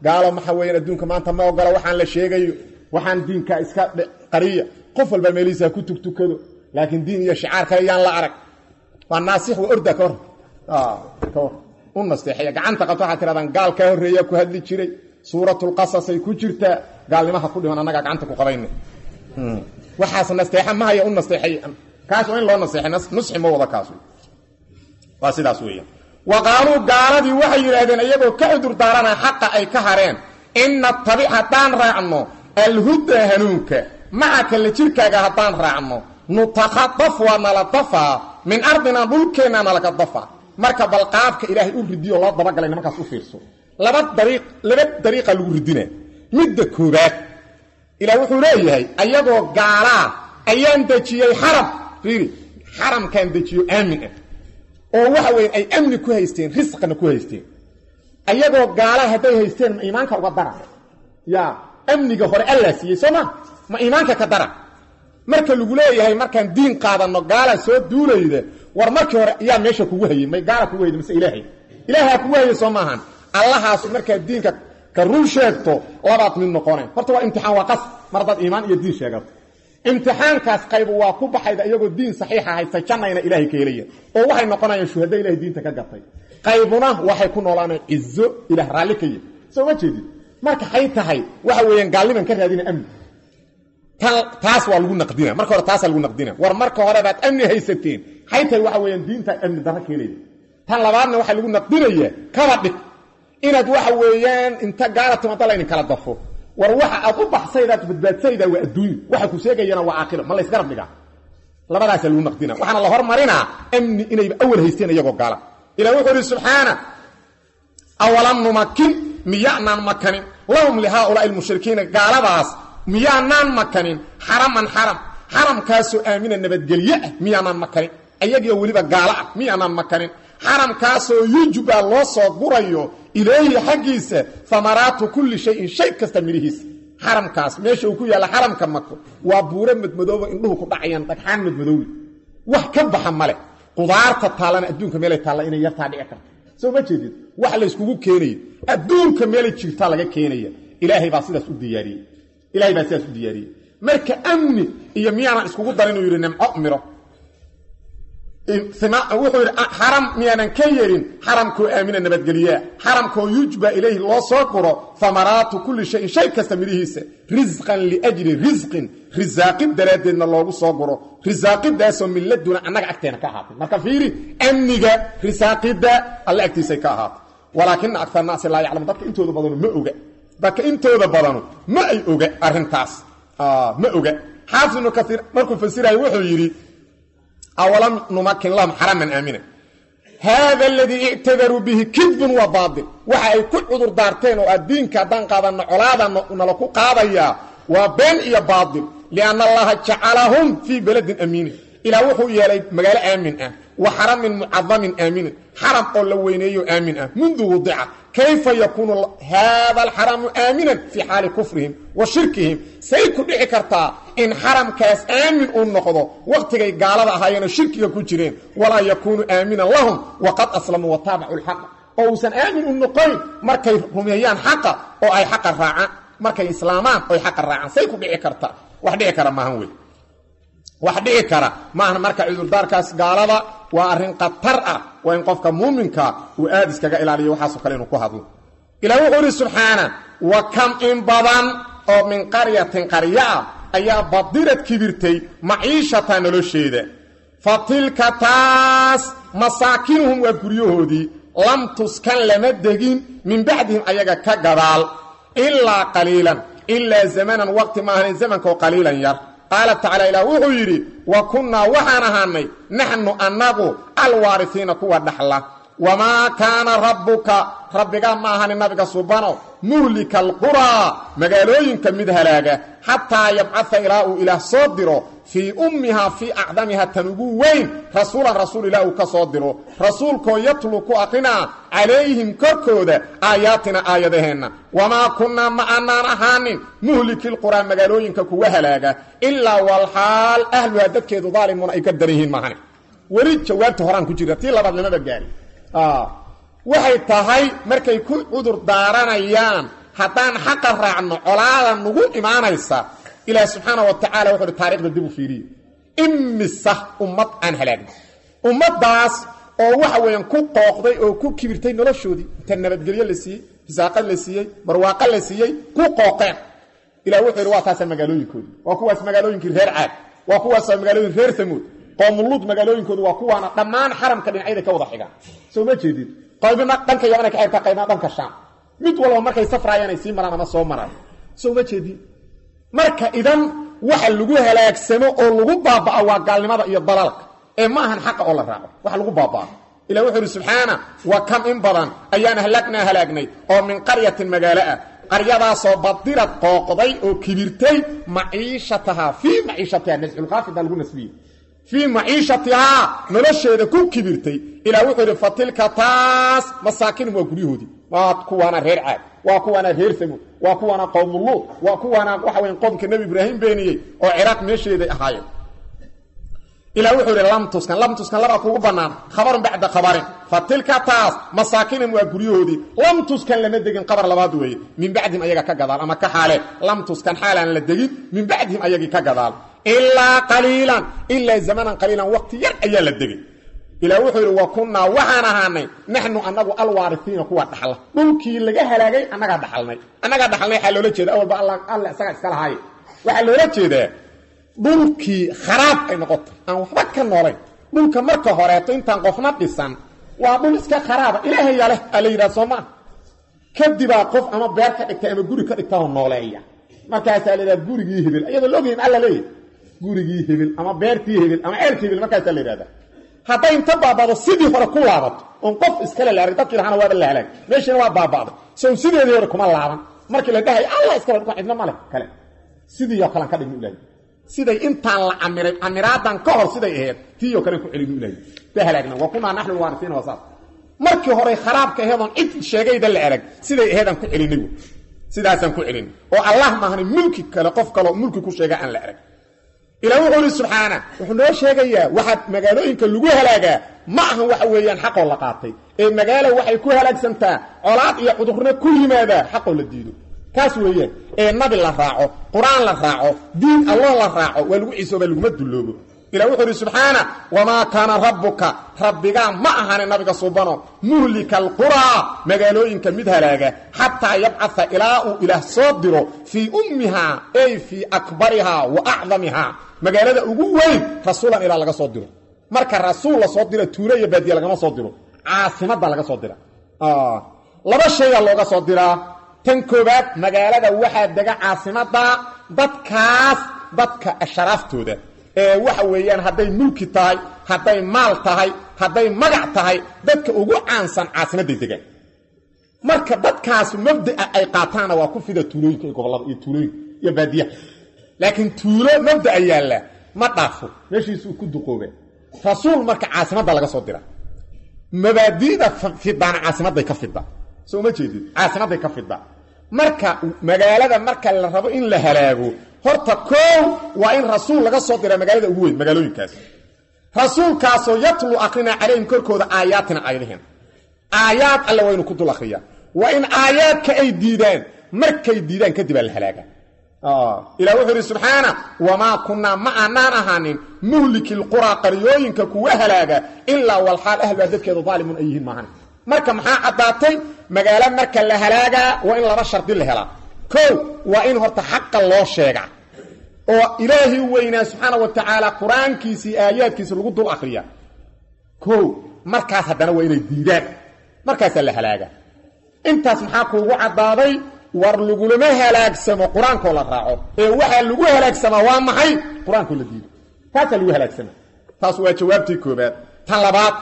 gaalo waxa weeyaan adduunka maanta ma ogola waxaan la sheegayo waxaan diinka iska qariya qof walba meeliisa ku tugtukado laakiin diin iyo shicaar kale yaan la arag waa naasix wa orda kor ah kor un nasteexaya gacanta qabto waxa tiraadaan gaal ka horeeya ku hadli jiray suuratul qasas ay ku jirta gaalnimaha ku dhiman anaga gacanta ku qabayna waxaas nasteexa ma haya un nasteexay kaas oo in loo nasteexay nusxi ma wada kaas waa sidaas weeyaan waqaaluu gaaladii waxay yidhaahdeen iyagoo ka cudur daarana xaqa ay ka hareen inna tabic haddaan raacno alhuda hanuunka macaka la jirkaaga haddaan raacno nutakhadaf waa nala dafaa min ardina dhulkeenna nalaga dafaa marka balqaabka ilaahay u ridiyo loo dabagalay markaas u fiirso laba dariiq laba dariiqa lagu ridina midda koobaad ilaa wuxuu leeyahay ayagoo gaalaa ayaan dejiyey xaram fiiri xaramkan dejiyo aamin ah oo waxa weyn ay amni ku haysteen risqana ku haysteen ayagoo gaala haday haysteen iimaanka uga dara ya amniga hore Allah siiyay soma ma iimaanka ka dara marka lagu leeyahay markaan diin qaadano gaala soo duulayda war markii hore ayaa meesha kugu hayay may gaala kugu hayay mise ilaahay ilaahay kugu hayay soomahan allahaas marka diinka ka run sheegto labaad min noqonay horta waa imtixaan waa qas mardad iimaan iyo diin sheegato imtixaankaas qayb waa ku baxayda iyagoo diin saxiix ah haysta jannayna ilaahay ka helaya oo waxay noqonayaan shuhada ilaahay diinta ka gatay qaybuna waxay ku noolaanayaan izzo ilaah raali ka yahay soo ma jeedid marka hay tahay waxa weeyaan gaalniman ka raadina amni taas waa lagu naqdina marka hore taas lagu naqdina war marka hore baad amni haysateen hay tahay waxa weeyaan diinta amni dara ka helaya tan labaadna waxa lagu naqdinaya kala dhig inaad waxa weeyaan inta gaalato madala in kala dafo war waxa aad u baxsaydaad badbaadsayda waa adduun waxa ku sheegayana waa aakhiro ma la isgarab dhigaa labadaas lagu naqdina waxana la hormarina amni inay awal haysteen iyagoo gaala ila wuxuu subhana awalam numakkin miyanan makanin lahum li haula al mushrikiin gaaladaas miyanan makanin haraman haram haram kaasu aamina nabadgeliye miyanan makanin ayagiyo waliba gaala miyanan makanin haram kaasu yujuba loo soo gurayo إليه حقيسة ثمرات كل شيء شيء كستمريهس حرم كاس ماشي وكو يالا حرم كمكو وابورة مدمدوبة إنه كبعيان تكحان مدمدوبة وحكب حمالي قضار تطالان أدون كميلي تالا إنا يرتع لأكرا سو ما جديد وحلا يسكوكو كيني أدون كميلي تشيرتالا كيني إلهي باسيدة سودياري إلهي باسيدة سودياري مركا أمني إيا ميانا يسكوكو دارينو يرينم أؤمره سماء وحور حرم ميانا كيرين حرم كو آمين النباتقلية حرم كو يجبى إليه الله صقره ثمرات كل شيء شيء كستمريه رزقا لأجل رزق رزاق دلاتنا الله صقره رزاق داسو من لدنا أنك أكتين كهات مركا فيري أمنك رزاق دا الله أكتسي كهات ولكن أكثر الناس لا يعلم ذلك انتو ذا بضانو ما أوغا ذلك انتو ذا بضانو ما أي أوغا أرهنتاس آه ما أوغا حافظ انه كثير مركو فسيرها يوحو يري أولم نمكن لهم حرما آمنا هذا الذي اعتذروا به كذب وباطل وحي كل عذر دارتين والدين كدان قادن علادا نلقوا قاضيا وبين إيا باطل لأن الله جعلهم في بلد أمين إلى وحو يلي مقال آمن أه وحرم معظم آمن حرم أولوينيو آمن أه منذ وضع كيف يكون هذا الحرم آمنا في حال كفرهم وشركهم سيكون إعكرتا إن حرم كاس آمن النقضة وقت قال هاينا شركي كجرين ولا يكون آمنا لهم وقد أسلموا وتابعوا الحق أو سن آمن النقضة مركي رميان حقا أو أي حق الراعة مركي إسلامان أو حق الراعة سيكون إعكرتا واحد إعكرا ما هو واحد إعكرا ما هنا مركي عذر دار كاس قال وأرهن قد ترأى وإن قفك مؤمنك وآدسك إلى عليه وحاسك لأنه كهضو إلى وقول سبحانه وكم إن بضان أو من قرية قرية أيها بضيرت كبيرتي معيشة نلوشيدة فتلك تاس مساكنهم وقريوهدي لم تسكن لمدهين من بعدهم أيها كقرال إلا قليلا إلا زمانا وقت ما هن زمن كو قليلا ير قال تعالى إلى وحيري وكنا وحنهاني نحن أنغو الوارثين كوا نحلا وما كان ربك ربك ما هن النبي سبحانه مهلك القرى مقالوين كمدهلاغا حتى يبعث إله إله صدره في أمها في أعظمها تنقوين رسولا رسول الله كصدره رسولك يطلق أقنا عليهم كركودا آياتنا آياتهن وما كنا معنا نحن مهلك القرى مقالوين كوهلاغا إلا والحال أهلها دكيد ظالمون أي كدريهين معنا وريد شوابته هران كجيرتي لبعض لما بقالي آه waxay tahay markay ku cudur daaranayaan haddaan xaqa raacno colaada nagu imaanaysa ilaah subxaana wa tacaala wuxuu taariikhda dib u fiiriyey imisa ummad aan halaagin ummadaas oo waxa weeyaan ku qooqday oo ku kibirtay noloshoodii inta nabadgelyo la siiyey fisaaqad la siiyey barwaaqo la siiyey ku qooqeen ilaah wuxuu yidhi waa taas magaalooyinkoodii waa kuwaas magaalooyinkii reer caad waa kuwaas magaalooyin reer samuud qoomuluud magaalooyinkoodu waa kuwaana dhammaan xaramka dhinacyada ka wada xigaan soo ma jeedid qaybna dhanka yaman ka xirka qaybna dhanka shaam mid walba markay safrayaan ay sii maraan ama soo maraan soo ma jeedid marka idan waxa lagu halaagsamo oo lagu baabaa waa gaalnimada iyo dalaalka ee ma ahan xaq oo la raaco waxa lagu baabaa ila wuxuu subhanahu wa kam in badan ayaan halagna halaagnay oo min qaryatin magaala qaryadaasoo badirad qooqday oo kibirtay maciishataha fi maciishataha nas'ul qafid lagu nasbiy fi maciishataha nolosheeda ku kibirtay ila wuxuu fatilka taas masaakin waa guryahoodii waa kuwana reer caad waa kuwana reer samud waa kuwana qowmuluud waa kuwana waxa weyn qomka nabi ibraahim beeniyay oo ciraaq meesheeday ahaayeen ila wuxuu lam tuskan lam tuskan laba kugu banaan khabar bacda khabarin fatilka taas masaakin waa guryahoodii lam tuskan lama degin qabar labaad weeye min bacdihim ayaga ka gadaal ama ka xaale lam tuskan xaalan la degin min bacdihim ayaga ka gadaal illa qalilan illa zamanan qalilan waqti yar ayaa la degay ila wuxuu wa kunna waxaan ahaanay nahnu anagu alwaarithina kuwa dhaxla dhulkii laga halaagay anaga dhaxalnay anaga dhaxalnay waxa loola jeedaa awalba allah allah isaga iska lahaay waxa loola jeedaa dhulkii kharaab ay noqotay aan waxba ka noolayn dhulka marka horeeto intaan qofna dhisan waa dhul iska kharaaba ilaahay yale alayra sooma kadiba qof ama beer ka dhigtay ama guri ka dhigtay oo nooleeya markaas alayra gurigii hebel ayada loogeyn alla leeyahay gurigii hebel ama beertii hebel ama ceelkii hebel markaas alayra hadda inta baabado sidii hore ku laabato on qof iska la laaray dadkii lahaana waa la halaag meeshana waa baabado soo sideedii hore kuma laaban markii la dhahay allah iska wada cidna male kale sidii oo kale ka dhigin ilaahay siday intaan la amiray amiraadan ka hor siday ahayd tiyo kale ku celin ilaahay bahalaagna waa kuna naxnu waarisiin wasaad markii hore kharaabka ahaydon cid sheegayda la arag siday ahaydaan ku celinayo sidaasan ku celin oo allah ma ahan mulki kale qof kale mulki ku sheega aan la arag ila wuxuu subhana wuxuu noo sheegayaa waxa magaalooyinka lagu halaaga ma ahan waxa weeyaan xaq oo la qaatay ee magaalo waxay ku halaagsantaa colaad iyo cudurna ku yimaada xaq oo la diido kaas weeyaan ee nabi la raaco quraan la raaco diin allah la raaco waa lagu ciisooba lagu maduloobo ila wuxuu subhana wama kana rabbuka rabbiga ma ahan nabiga subhanahu muhlikal qura magaalooyinka mid halaaga hatta yab'atha ilaa ilah sadiro fi ummiha ay fi akbariha wa a'zamiha magaalada ugu weyn rasuulan ila laga soo diro marka rasuul la soo diro tuulo iyo baadiye laga soo diro caasimada laga soo diro ah laba shay looga soo diraa tan koobaad magaalada waxa daga caasimada dadkaas dadka asharaftooda ee waxa weeyaan haday mulki tahay haday maal tahay haday magac tahay dadka ugu caansan caasimada degan marka dadkaas mabda ay qaataana waa ku fida tuulooyinka ee gobolada iyo tuulooyinka iyo baadiyaha laakiin tuulo mabda ayaala ma dhaafo meeshiisu ku duqoobe rasuul marka caasimada laga soo dira mabaadiida fidana caasimada ka fida soo ma jeedid caasimada ka fida marka magaalada marka la rabo in la halaago horta koow waa in rasuul laga soo dira magaalada ugu weyn magaalooyinkaas rasuulkaas oo yatlu aqrina calayhim korkooda aayaadna ayadahan aayaad alla waynu ku dul akhriya waa in aayaadka ay diidaan markay diidaan kadib la halaaga ah ila wuxuu subhana wama kunna ma aanan ahanin muhlikil qura qaryooyinka kuwa halaaga illa wal hal ahlu dadkeedu zaalimun ayhiin maahan marka maxaa cadaatay magaalo marka la halaaga waa in laba shardi la helaa koow waa in horta xaq loo sheega oo ilaahi weyna subhanahu wa ta'ala quraankiisi aayaadkiisa lagu dul akhriya koow markaas hadana waa inay diidaan markaas la halaaga intaas maxaa kuugu cadaaday war lagulama halaagsamo quraanka la raaco ee waxa lagu halaagsama waa maxay quraanka la diido taas lagu halaagsama taas waa jawaabtii koobaad tan labaad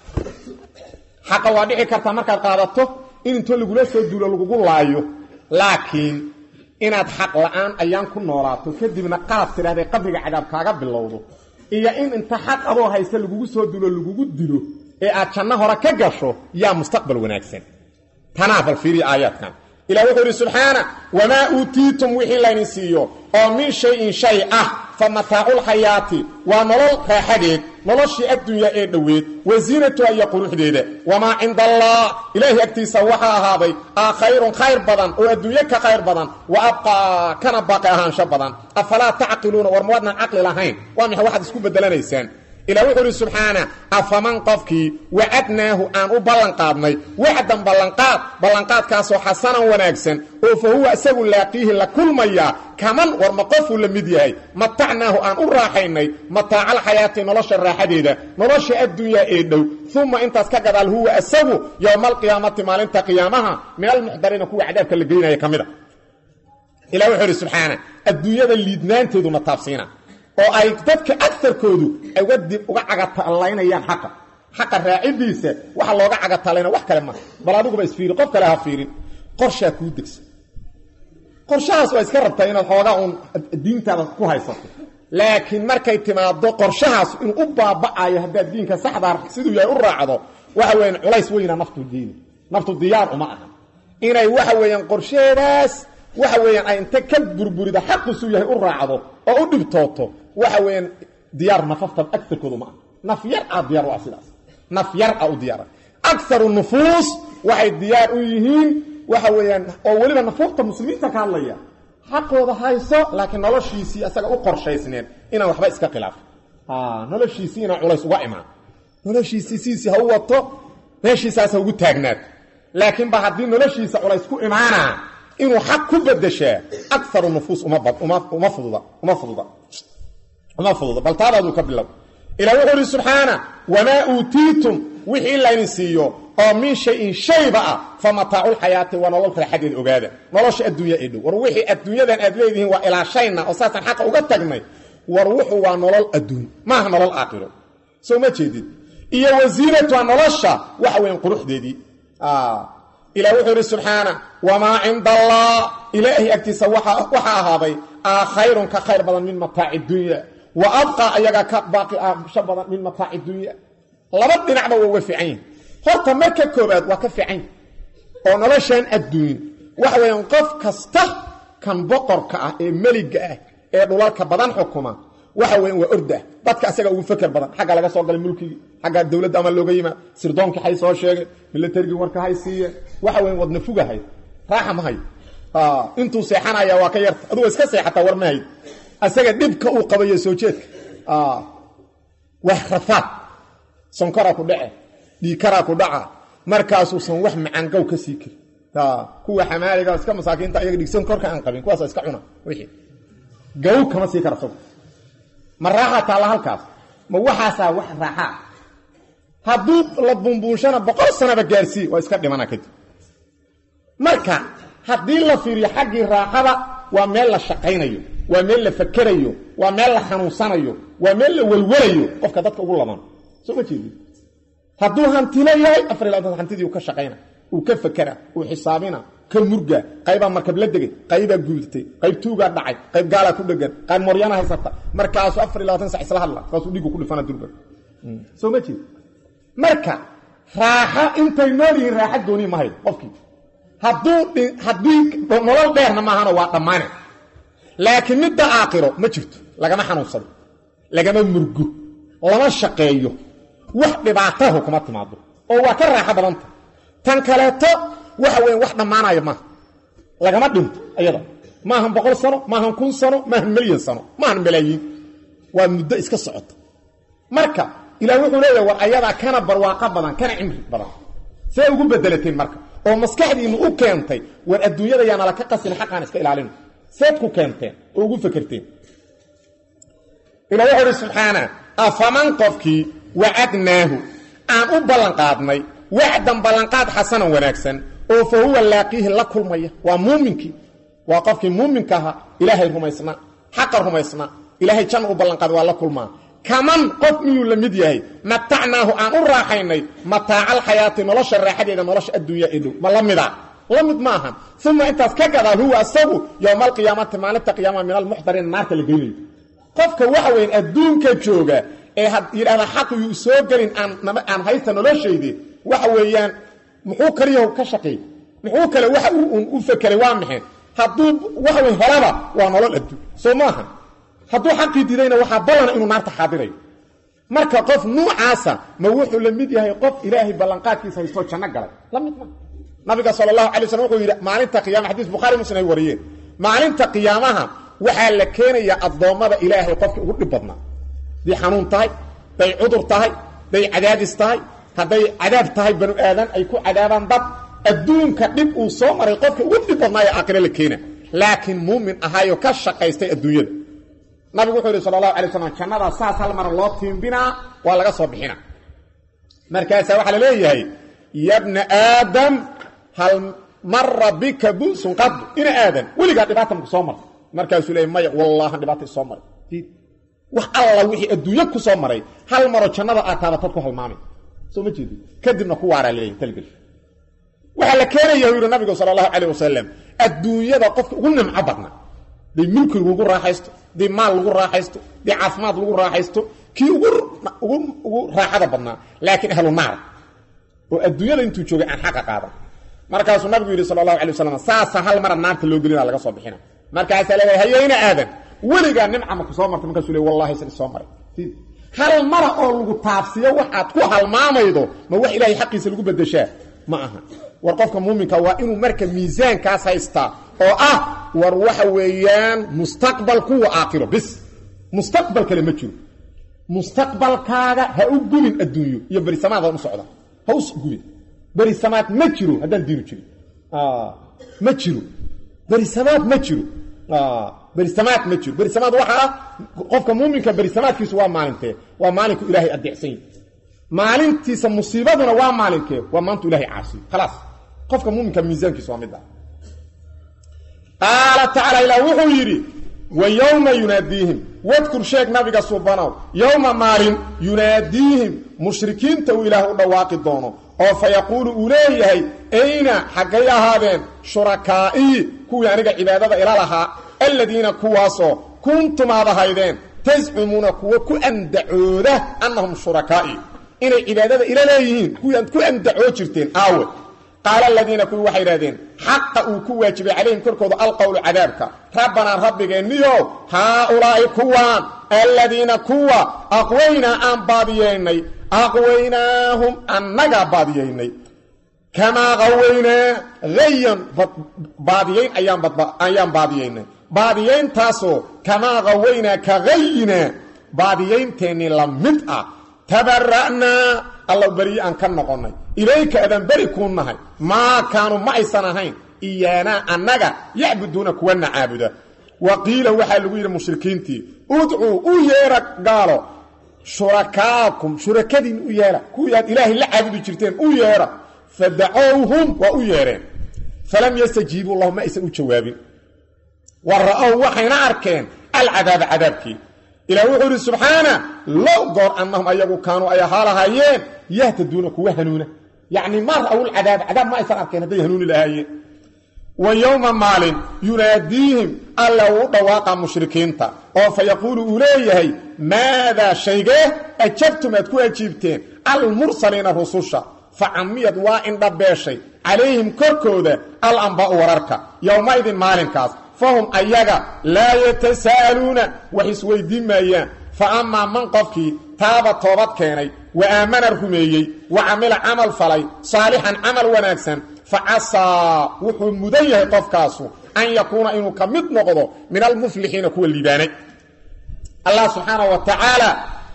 xaqa waa dhici karta markaad qaadato in inta lagu soo duulo lagu laayo laakiin inaad xaq la'aan ayaan ku noolaato kadibna qaad tiraahday qabriga cadaab kaaga bilowdo iyo in inta xaq adoo haysta lagu soo duulo lagu dilo ee aad janno hore ka gasho yaa mustaqbal wanaagsan tanaafal fiiri aayadkan إلى وحر سبحانه وما أوتيتم وحي لين سيو أو من شيء شيء فمتاع الحياة ونلل راحديد نلشي الدنيا إيدويد وزينتها يقول حديد وما عند الله إلهي أكتس وحا هذا خير خير بدن والدنيا كخير بدن وأبقى كان باقي أهان شبدن أفلا تعقلون ورموادنا عقل لهين وامح واحد اسكوب بدلنا إنسان إلى وحر سبحانه أفمن قفكي وعدناه أن أبلنقادني وعدا بلنقاد بلنقاد كاسو حسنا وناكسا فهو أساق لاقيه لكل مياه كمان ورمقفه لمديهي متعناه أن أراحيني متاع الحياة نلش الراحديدة نلش الدنيا إيدو ثم انت اسكاقدال هو أساق يوم القيامة مالنت قيامها من المحضرين كو عذابك اللي قينا يكمدا إلى وحر سبحانه الدنيا اللي دنان تدو نتابسينا oo ay dadka aktarkoodu ay wadi uga cagatalaynaayaan xaqa xaqa raacidiisa waxa looga cagatalayna wax kale ma bal adigu ba isfiiri qof kale ha fiirin qorsha ku digsan qorshahaas waa iska rabtaa inaad xoogaa un diintaada ku haysato laakiin markay timaado qorshahaas in u baabaayo hadaa diinka saxda sidoo yahay u raacdo waxa weyn culays weyna naftu diin naftu diyaar uma aha inay waxa weeyaan qorsheedaas waxa weeyaan ay inta ka burburida xaqu suu yahay u raacdo oo u dhibtooto waxa weeyaan diyaar nafafta aktarkoodu ma nafyar aad diyaar waa sidaas nafyar aad diyaar akthar an-nufus waxay diyaar u yihiin waxa weeyaan oo waliba nafafta muslimiinta ka hadlaya xaqooda hayso laakiin noloshiisii asaga u qorshaysneen inaan waxba iska khilaaf ah noloshiisii ina culays uga imaan noloshiisii si ha wato meeshiisaas ugu taagnaad laakiin ba hadii noloshiisa culays ku imaana inuu xaq ku bedeshaa akthar an-nufus uma bad uma uma fududa uma fududa uma fududa bal taabadu ka bilow ila wuxuu subhanahu wama utiitum wixii la insiyo oo min shay shayba famata'ul hayati wa nolol raxadid ogaada nolosha adduunyo ee dhow war wixii adduunyadan aad leeyihiin waa ila shayna oo saasan xaq uga tagnay war wuxuu waa nolol adduun ma aha nolol aakhiro soo ma jeedid iyo wasiiratu nolosha waxa weyn quruxdeedii ah إلى وحر سبحانه وما عند الله إلهي أكتس وحا هذا خير كخير بدن من متاع الدنيا وأبقى أيها كباقي شبدا من متاع الدنيا لابد نعمة ووفعين هرطة مركة كوباد وكفعين ونرشان الدنيا وحو ينقف كسته كان بقر كأه ملك كأه دولار بدن حكومة waxa weyn waa orda dadka asaga ugu fakar badan xaga laga soo galay mulkiga xaga dawladda ama looga yima sirdoonka hay soo sheegay militariga warka hay siiye waxa weyn wadna fugahay raaxa ma hay ah intuu seexanaya waa ka yarta adoo iska seexata war ma hay asaga dibka uu qabayo soo jeedka ah wax rafaad sonkora ku dhace dhiikara ku dhaca markaas uu san wax macaan gaw ka sii kir ah kuwa xamaaliga iska masaakiinta ayaga dhigsan korka aan qabin kuwaas iska cuna wixii gaw kama sii karto maraha taala halkaas ma waxaasa wax raaxa haduu la bumbuushana boqol sanaba gaarsi waa iska dhimana kadib marka hadii la fiiriyo xaqi raaxada waa meel la shaqeynayo waa meel la fakarayo waa meel la xanuunsanayo waa meel la walwalayo qofka dadka ugu laban soo ma jeedin haduu hantila yahay afar ilaa hantidii uu ka shaqeyna uu ka fakara uu xisaabina ka murga qayba markab la degay qayba guultay qayb tuuga dhacay qayb gaala ku dhagan qaan moryana haysata markaas afar ilaa saac isla hadla kaas uu dhigu ku dhifana durba soo ma jeed marka raaxa intay noolii raaxa dooni ma hay qofkii haduu hadii nolol dheerna ma ahana waa dhamaanay laakiin midda aakhiro ma jirto lagama xanuunsado lagama murgo lama shaqeeyo wax dhibaato kuma timaado oo waa ka raaxa badanta tan kaleeto waxa weyn wax dhamaanaya ma lagama dhinto ayada ma han boqol sano ma han kun sano ma han milyan sano ma han malaayiin waa muddo iska socota marka ilaahay wuxuu leeyahay war ayada kana barwaaqa badan kana cimri badan see ugu bedelateen marka oo maskaxdiinu u keentay war adduunyada yaana la ka qasin xaqan iska ilaalin seed ku keenteen oo ugu fikirteen ilaahay wuxuu subhanahu afaman qafki wa'adnaahu aan u balan qaadnay wa'dan balan qaad xasanan wanaagsan oo fahuwa laaqihi la kulmaya waa muuminki waa qofkii muuminka aha ilaahay rumaysna xaq rumaysna ilaahay jan u balan qaad waa la kulmaa kaman qof miyuu la mid yahay matacnaahu aan u raaxaynay mataacal xayaati nolosha raaxadeeda nolosha adduunya ee dhow ma la mida la mid ma ahan thumma intaas ka gadaal huwa asagu yawmal qiyaamati maalinta qiyaama min al muhdarin naarka la geeyay qofka waxa weyn adduunka jooga ee had yiraahdo xaq uu soo galin aan aan haysta nolosheedii waxa weeyaan muxuu kariyo ka shaqeey muxuu kale waxa uu u fakeray waa maxay hadduu waxa way horaba waa nolol adduun soo maaha hadduu xaqii diidayna waxaa ballan inuu naarta xaadirayo marka qof nuucaasa ma wuxuu la mid yahay qof ilaahay ballanqaadkiisa haysto janno galay la mid ma nabiga sallallahu alayhi wasallam wuxuu yiri maalinta qiyaamaha xadiis bukhari muslim ay wariyeen maalinta qiyaamaha waxaa la keenayaa addoommada ilaahay qofka ugu dhib badnaa di xanuun tahay day cudur tahay day cadaadis tahay hadday cadaab tahay banu aadan ay ku cadaabaan dad adduunka dhib uu soo maray qofka ugu dhib badnaa ee aakhire la keena laakiin muumin ahaayo ka shaqaystay adduunyada nabigu wuxuu yiri sallallahu alayhi wasallam jannada saas hal mar loo tiimbinaa waa laga soo bixina markaas waxa la leeyahay yabna aadam hal marra bika busun qad ina aadan waliga dhibaatam ku soo maray markaas uu leeyahay maya wallahi dhibaato soo maray wax alla wixii adduunyo ku soo maray hal maro jannada aad taabatad ku halmaamay soo ma jeedi kadibna ku waara leeyahay talgal waxa la keenayaa yiri nabiga sallallahu alayhi wasallam adduunyada qofka ugu nimco badna day mulki ugu raaxaysto day maal ugu raaxaysto day caafimaad ugu raaxaysto kii ugu ugu ugu raaxada badna laakiin ahlu naar oo adduunyada intuu joogay aan xaq qaadan markaas uu nabigu yiri sallallahu alayhi wasallam saasa hal mar naarta loo gelina laga soo bixina markaas la leeyahay hayayna aadan waliga nimca ma ku soo martay markaas uu leeyahay wallahi san soo maray hal mar oo lagu taafsiyo waxaad ku halmaamaydo ma wax ilaahay xaqiisa lagu bedeshaa ma aha war qofka muuminka waa inuu marka miisaankaas haysta oo ah war waxa weeyaan mustaqbalku waa aakhiro bis mustaqbal kale ma jiro mustaqbalkaaga ha u gubin adduunyo iyo bari samaada u socda ha u gubin bari samaad ma jiro haddaan diinu jirin ah ma jiro bari samaad ma jiro ah bari samaad ma jiro bari samaad waxa qofka muuminka bari samaadkiisu waa maalintee waa maalinku ilaahay adeecsan maalintiisa musiibaduna waa maalinkee waa maanta ilaahay caasi خلاص qofka muuminka miisaankiisu waa mid ah قال تعالى إلى وحيري ويوم يناديهم واذكر شيخ نبي سبحانه يوم مال يناديهم مشركين تو إله دواق الدونه أو فيقول أوليه أين حقيا هذين شركائي كو يعني عبادة إلى لها الذين كواسوا كنتم هذا هيدين تزعمون كو كو أندعوه أنهم شركائي إن عبادة إلى لهين كو أندعوه جرتين أول قال الذين كوا وحيرادين حق كوا واجب عليهم كركود القول عذابك ربنا ربك انيو هؤلاء كوان الذين كوا اقوينا ان بادييني اقويناهم انغا بادييني كما غوينا غيا باديين ايام ايام باديين باديين تاسو كما غوينا كغينا باديين تاني لمدأ تبرأنا الله بريء أن كان نقولنا إليك أذن بريء كونها ما كانوا معي سنهين إيانا أنك يعبدون كوانا عابدا وقيل وحلوين المشركين تي ادعوا أيارك قالوا شركاكم شركادين أيارك كويات إلهي لا عابدوا جرتين أيارك فدعوهم وأيارين فلم يستجيبوا الله ما يسألوا جوابين ورأوا وحين أركين العذاب عذابك إلى وحور سبحانه لو قر أنهم أيقوا كانوا أي حالها يهتدون كوهنون يعني ما رأوا العذاب عذاب ما يسرع كان يهنون الآيين ويوم مال يناديهم ألا وضواقع مشركين تا أو فيقولوا أوليه ماذا شيء أجبتم أتكوا أجيبتين المرسلين الرسوشة فعميت وائن دباشي عليهم كركودة الأنباء ورركة يومئذ مالين كاس فهم أيها لا يتساءلون وحسوي دمايا فأما من قفك تاب توبت كيني وآمن الرميي وعمل عمل فلي صالحا عمل ونكسا فعسى وحو مديه قفكاسو أن يكون إنه كمد نقضه من المفلحين كو الليباني الله سبحانه وتعالى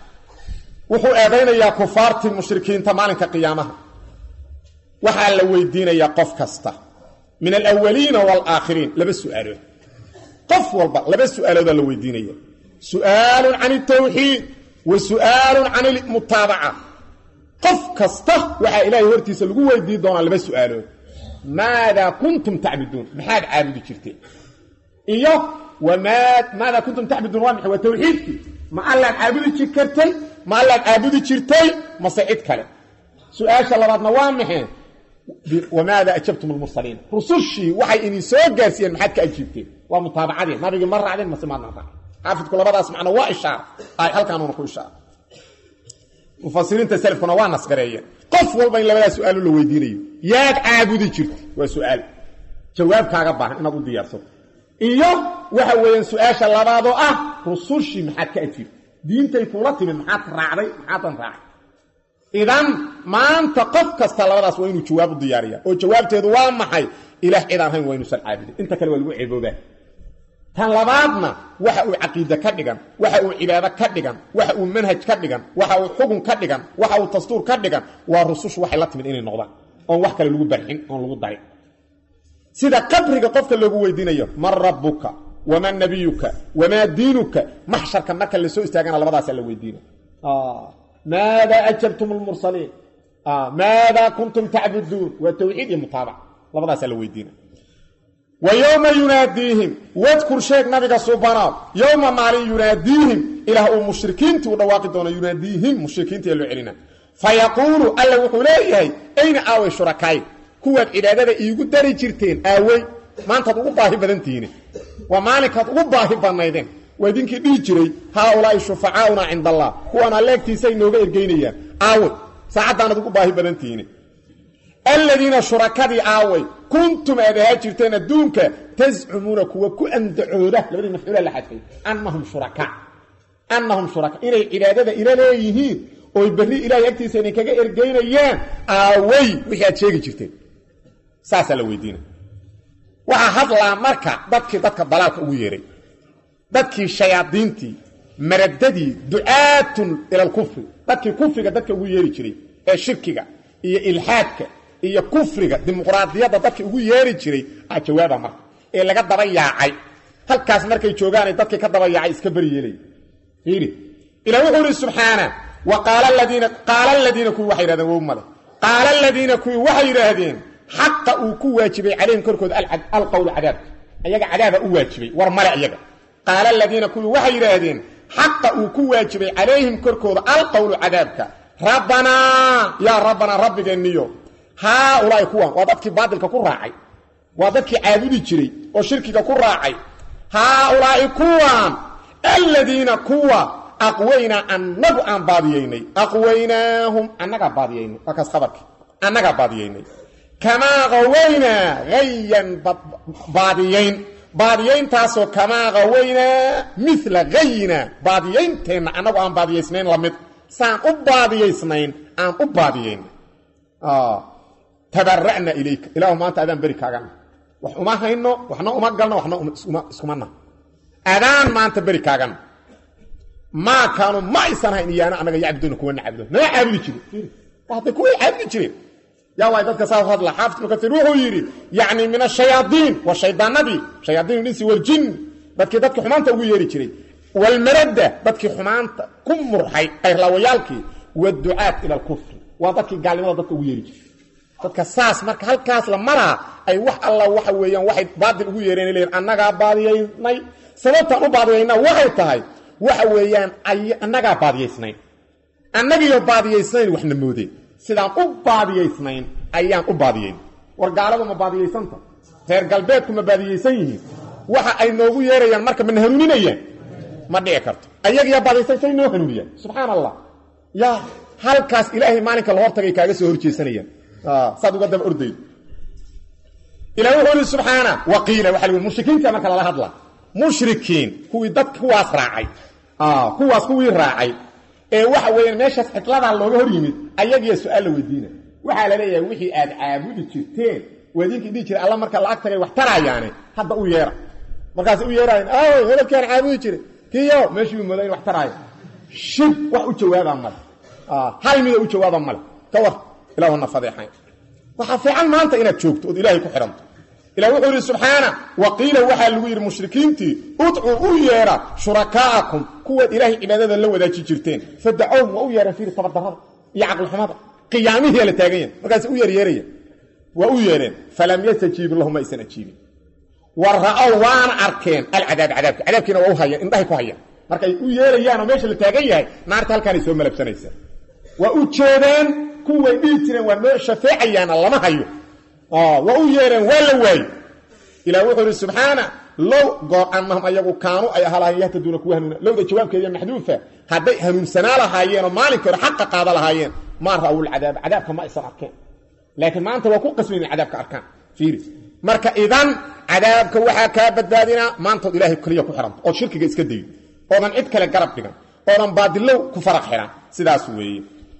وحو آذين يا كفارة المشركين تمالك قيامها وحال ويدين يا قفكاستا من الأولين والآخرين لبس سؤاله قف والبا لبس سؤاله ذا لو يدينيه سؤال عن التوحيد وسؤال عن المتابعة قف كسته وحا إلهي ورتيس لغو ويدي دونا لبس سؤاله ماذا كنتم تعبدون محاد عابد جرتين إياه وما ماذا كنتم تعبدون وامح وتوحيدك ما ألا عابد جرتين ما ألا عابد جرتين ما سعيد كلام سؤال شلباتنا وامحين وماذا أجبتم المرسلين رسوشي وحي إني سوء قاسيا محاد كأجيبتين ومتابعة ما بيجي مرة علينا ما سمعنا نطاق حافظ كل بعض اسمعنا وإشارة أي هل كانوا نقول إشارة mufasiriinta salafkuna waa nasgareeyeen qof walba in labada su'aal la weydiinayo yaad caabudi jirtay waa su'aal jawaabkaaga baahan inaad u diyaarsato iyo waxa weeyaan su'aasha labaad oo ah rusushi maxaad ka ajir diintay kula timid maxaad raacday maxaad raacay idan maanta qof kasta labadaas waa inuu jawaab u diyaariyaa oo jawaabteedu waa maxay ilaah cid aan hayn waa inuu san caabudin inta kale waa lagu ciboobaa tan labaadna waxa uu aqeeda ka dhigan waxa uu cibaado ka dhigan waxa uu manhaj ka dhigan waxa uu xukun ka dhigan waxa uu dastuur ka dhigan waa rusush waxay la timid inay noqdaan oo wax kale lagu barxin oo lagu darin sida qabriga qofka lagu weydiinayo mar rabbuka wama nabiyuka wama diinuka mahsharka marka la soo istaagana labadaas la weydiina ah maada ajabtum almursalin ah maada kuntum ta'budun wa tawhid mutaaba labadaas la weydiina ويوم يناديهم واذكر شيخ نبيك سبحانه يوم مالي يناديهم إلى المشركين ودواقي دون يناديهم مشركين يلو علينا فيقولوا ألا وحوليه أين آوي شركاي كوة إلادة إيقود داري جيرتين آوي ما أنت تقول باهي بدنتين ومالك تقول باهي بنايدين ويدينك بيجري هؤلاء شفعاؤنا عند الله هو أنا لك تيسي نوغي الجينية آوي ساعدنا تقول باهي بدنتين الذين شركادي آوي كنتم أدها جرتين الدونك تزعمون كوكو أندعوده لبدي مفعولة لحدثي أنهم شركاء أنهم شركاء إلي إلادة إلى ليهين ويبري إلى يكتي سينيكا إرقين أيام آوي وحيات شيكي جرتين ساسا لويدين وحاهد الله مركا دادكي دادك الضلالك أويري دادكي الشياطينتي مرددي دعاة إلى الكفر دادكي كفر دادك أويري جري الشركي إيه إلحادك iyo kufriga dimuqraadiyada dadka ugu yeeri jiray a jawaaba marka ee laga daba yaacay halkaas markay joogaan dadka ka daba yaacay iska bariyeelay fiiri ila wuxuu subhana wa qala alladina qala alladina ku waxay yiraahdeen umada qala alladina ku waxay yiraahdeen xaq uu ku waajibay caleen korkood al qawl adab ayaga adaba u waajibay war mala ayaga qala alladina ku waxay yiraahdeen xaq uu ku waajibay calayhim korkood al qawl adabka rabbana ya rabbana rabbiganiyo هؤلاء كوان وضدك باطلك كو راعي وضدك عابدي جري وشركك كو راعي هؤلاء كوان الذين كوا اقوينا انغ ان بادييني اقويناهم انغ بادييني فكاس خبرك انغ بادييني كما غوينا غيا باديين باديين تاسو كما غوينا مثل غينا باديين تن انغ ان بادييسنين لمد سان ابادييسنين ان اباديين اه تبرعنا إليك إلهو ما أنت أذان بريك أغانا وحما هينو وحنا أمقلنا وحنا اسكمنا أذان ما أنت بريك أغانا ما كانوا ما يسان هين إيانا أنا يعبدونك وانا عبدون لا عبدو جري وحتى كوي عبدو جري يا الله يددك ساوه هذا حافظ مكثروه يري يعني من الشياطين والشيطان نبي شياطين الإنس والجن بدك يددك حمانتا ويري جري والمردة بدك حمانتا كم مرحي غير لويالكي والدعاة إلى الكفر وضدك قال لي وضدك ويري جري dadka saas marka halkaas la maraa ay wax alla waxa weeyaan waxay baadil ugu yeereen leeyahay annaga baadiyeynay sababta u baadiyeyna waxay tahay waxa weeyaan ay annaga baadiyeysnay annaga iyo baadiyeysnayn waxna moodeen sidaan u baadiyeysnayn ayaan u baadiyeyn war gaaladu ma baadiyeysanta reer galbeedku ma baadiyeysan yihiin waxa ay noogu yeerayaan marka man hanuuninayaan ma dhici karto ayaga ya baadiyeysay noo hanuuniyaan subhanallah ya halkaas ilaahay maalinka la hortagay kaaga soo horjeesanayaan اه صادق قدام اردي الى وحول سبحانه وقيل وحل المشركين كما كان لا هدلا مشركين هو دك هو راعي اه هو هو راعي اي waxa weeyaan meesha xidlada looga hor yimid ayaga su'aal weydiina waxa la leeyahay wixii aad caabudi jirteen wadiinka dhigi jiray alla marka lacag tagay wax taraayaan hadda u yeera markaas u yeeraan ah wada kan caabudi jiray kiyo meeshii uu malayn wax taraayo shib wax u jawaaba mal ah hal mid u jawaaba mal tawar إلهو النفضيحين وحفعان ما أنت إنك شوكت ود إلهي كحرمت إلهو حوري سبحانه وقيل وحا الوير مشركين تي ادعوا أويارا شركاءكم كوة إلهي إبادة اللو ذا جيرتين فادعوهم وأويارا فيه طبعا يعقل الحماضة قيامه هي لتاقين وقالت أويار ياريا وأويارين فلم يستجيب اللهم إيسان أجيبين ورأوا وان أركين العذاب عذابك عذابك نووهايا إنضاهي كوهايا markay u yeerayaan oo meesha la taagan yahay naarta halkaan soo malabsanaysa wa u jeedeen kuway dhiirteen waa noo shafeecayaan lama hayo ah wa u yeereen wala way ila wuxuu subhana law go annahum ayagu kaanu ay halayata duna ku hanuna law da jawaabkeeda maxduufa hadday hanuunsanaa lahaayeen oo maalinka hore xaqa qaada lahaayeen ma raawul cadaab cadaabka ma aysan arkeen laakiin maanta waa ku qasbayeen cadaabka arkaan fiiris marka idan cadaabka waxa ka badbaadina maanta ilaahay kaliya ku xiran oo shirkiga iska day oodan cid kale garab dhigan oodan baadilo ku faraq xiran sidaas weeye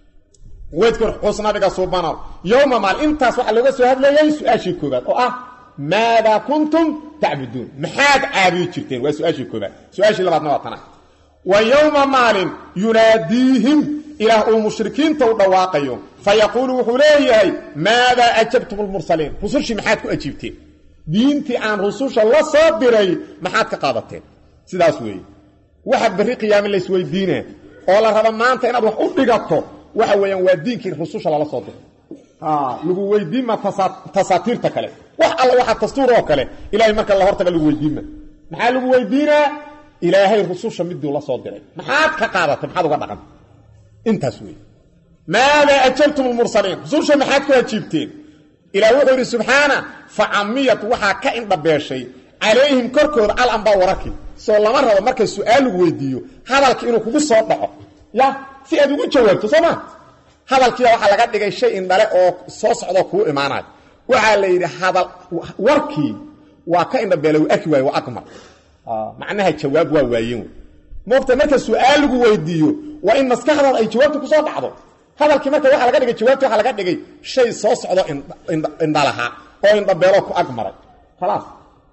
weedkor xusnabiga subhanahu yawma mal intaas waxa laga soo hadlayay su'aashii koobaad oo ah maada kuntum ta'budun maxaad caabudi jirteen waa su'aashii koobaad su'aashii labaadna waa tan wa yawma mal yunaadihim ila al-mushrikiinta u dhawaaqayo fayaqulu wuxuu leeyahay maada ajabtum al-mursalin rusushi maxaad ku ajibteen diintii aan rususha la soo diray maxaad ka qaadateen sidaas weeye waxa bari qiyaam la isweydiinaa oo la raba maanta inaad wax u dhigato waxa weeyaan waa diinkii rususha la soo diray ah lagu weydiin ma tasaatiirta kale wax alla waxa dastuur oo kale ilaahay marka la hortaga lagu weydiin maxaa lagu weydiinaa ilaahay rususha miduu la soo diray maxaad ka qaadatay maxaad uga dhaqan intaas weeye maada ajabtum al-mursalin rususha maxaad ku ajibteen ilaahay wuxuu yiri subhana fa'amiyat waxa ka indhabeeshay alayhim korkooda al-anba waraki soo lama rabo marka su'aal lagu weydiiyo hadalka inuu kugu soo dhaco ya si aad ugu jawaabto soo ma hadalkii waxa laga dhigay shay in dhale oo soo socdo ku imaanay waxa la yiri hadal warkii waa ka indhabeelay aki way waa akmar ah macnaha jawaab waa waayeen moobta marka su'aal lagu weydiiyo waa in maskaxda ay jawaabtu ku soo dhacdo hadalkii marka waxa laga dhigay jawaabtu waxa laga dhigay shay soo socdo in dhalaha oo indhabeelo ku akmaray خلاص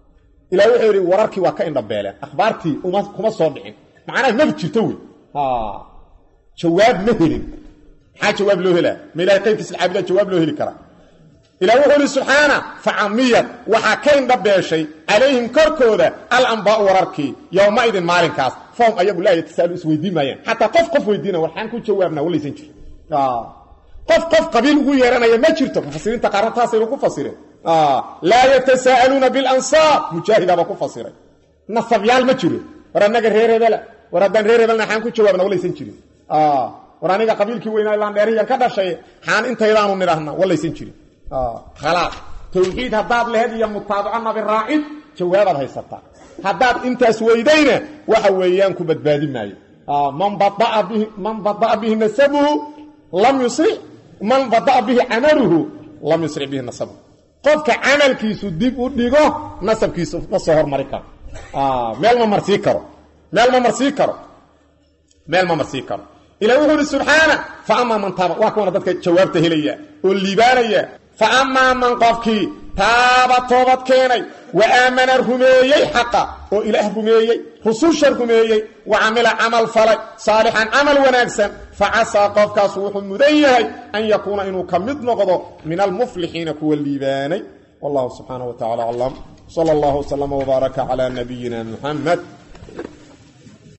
إلى وحوري وراركي وكا إن ربيلا أخبارتي وما صور دعين معناه ما بتشتوي ها جواب مهل حاجة جواب له هلا ما إلهي قيم كسل عابدة جواب له هلا كرا إلى وحوري سبحانه فعمية وحاكين ربي شيء عليهم كركودة الأنباء وراركي يومئذ مالين كاس فهم أيقول لا يتسألوا اسوي مايان حتى قف قف ويدينا والحان كنت جوابنا ولا يسنجر آه قف قف قبيل ويرانا يما جرتو مفسرين تقارنتها سيروا كفسرين آه لا يتساءلون بالأنصاب مجاهد أبا كفسرين نصب يال ما جري ورانك ريري بلا ورادان ريري بلا حان كنت جوابنا ولا يسنجر آه ورانك قبيلك وينا إلان ديريا كذا شيء حان انت إلانو نراهنا ولا يسنجر آه خلاص توحيد هداد لهذه متابعنا بالرائد جوابها هيسطا هداد انت اسويدين وحويان كبدبادي ماي آه من بطأ به من بطأ به نسبه لم يسرع من بطأ به عمله لم يسرع به نسبه قفك عمل كيسو ديب وديغو نسب كيسو نصهر مريكا آه ميل ما مرسي كرو ميل ما مرسي كرو ميل ما مرسي كرو إلى وحده سبحانه فأما من تابع واكونا دادك جوابته ليا والليبانيا فأما من قفك تاب توبت كيني وآمن الرميي حقا وإله الرميي رسوش الرميي وعمل عمل فلي صالحا عمل ونكسا فعسى قفك صوح المديه أن يكون إنه كمد نقضه من المفلحين كو الليباني والله سبحانه وتعالى علم صلى الله وسلم وبارك على نبينا محمد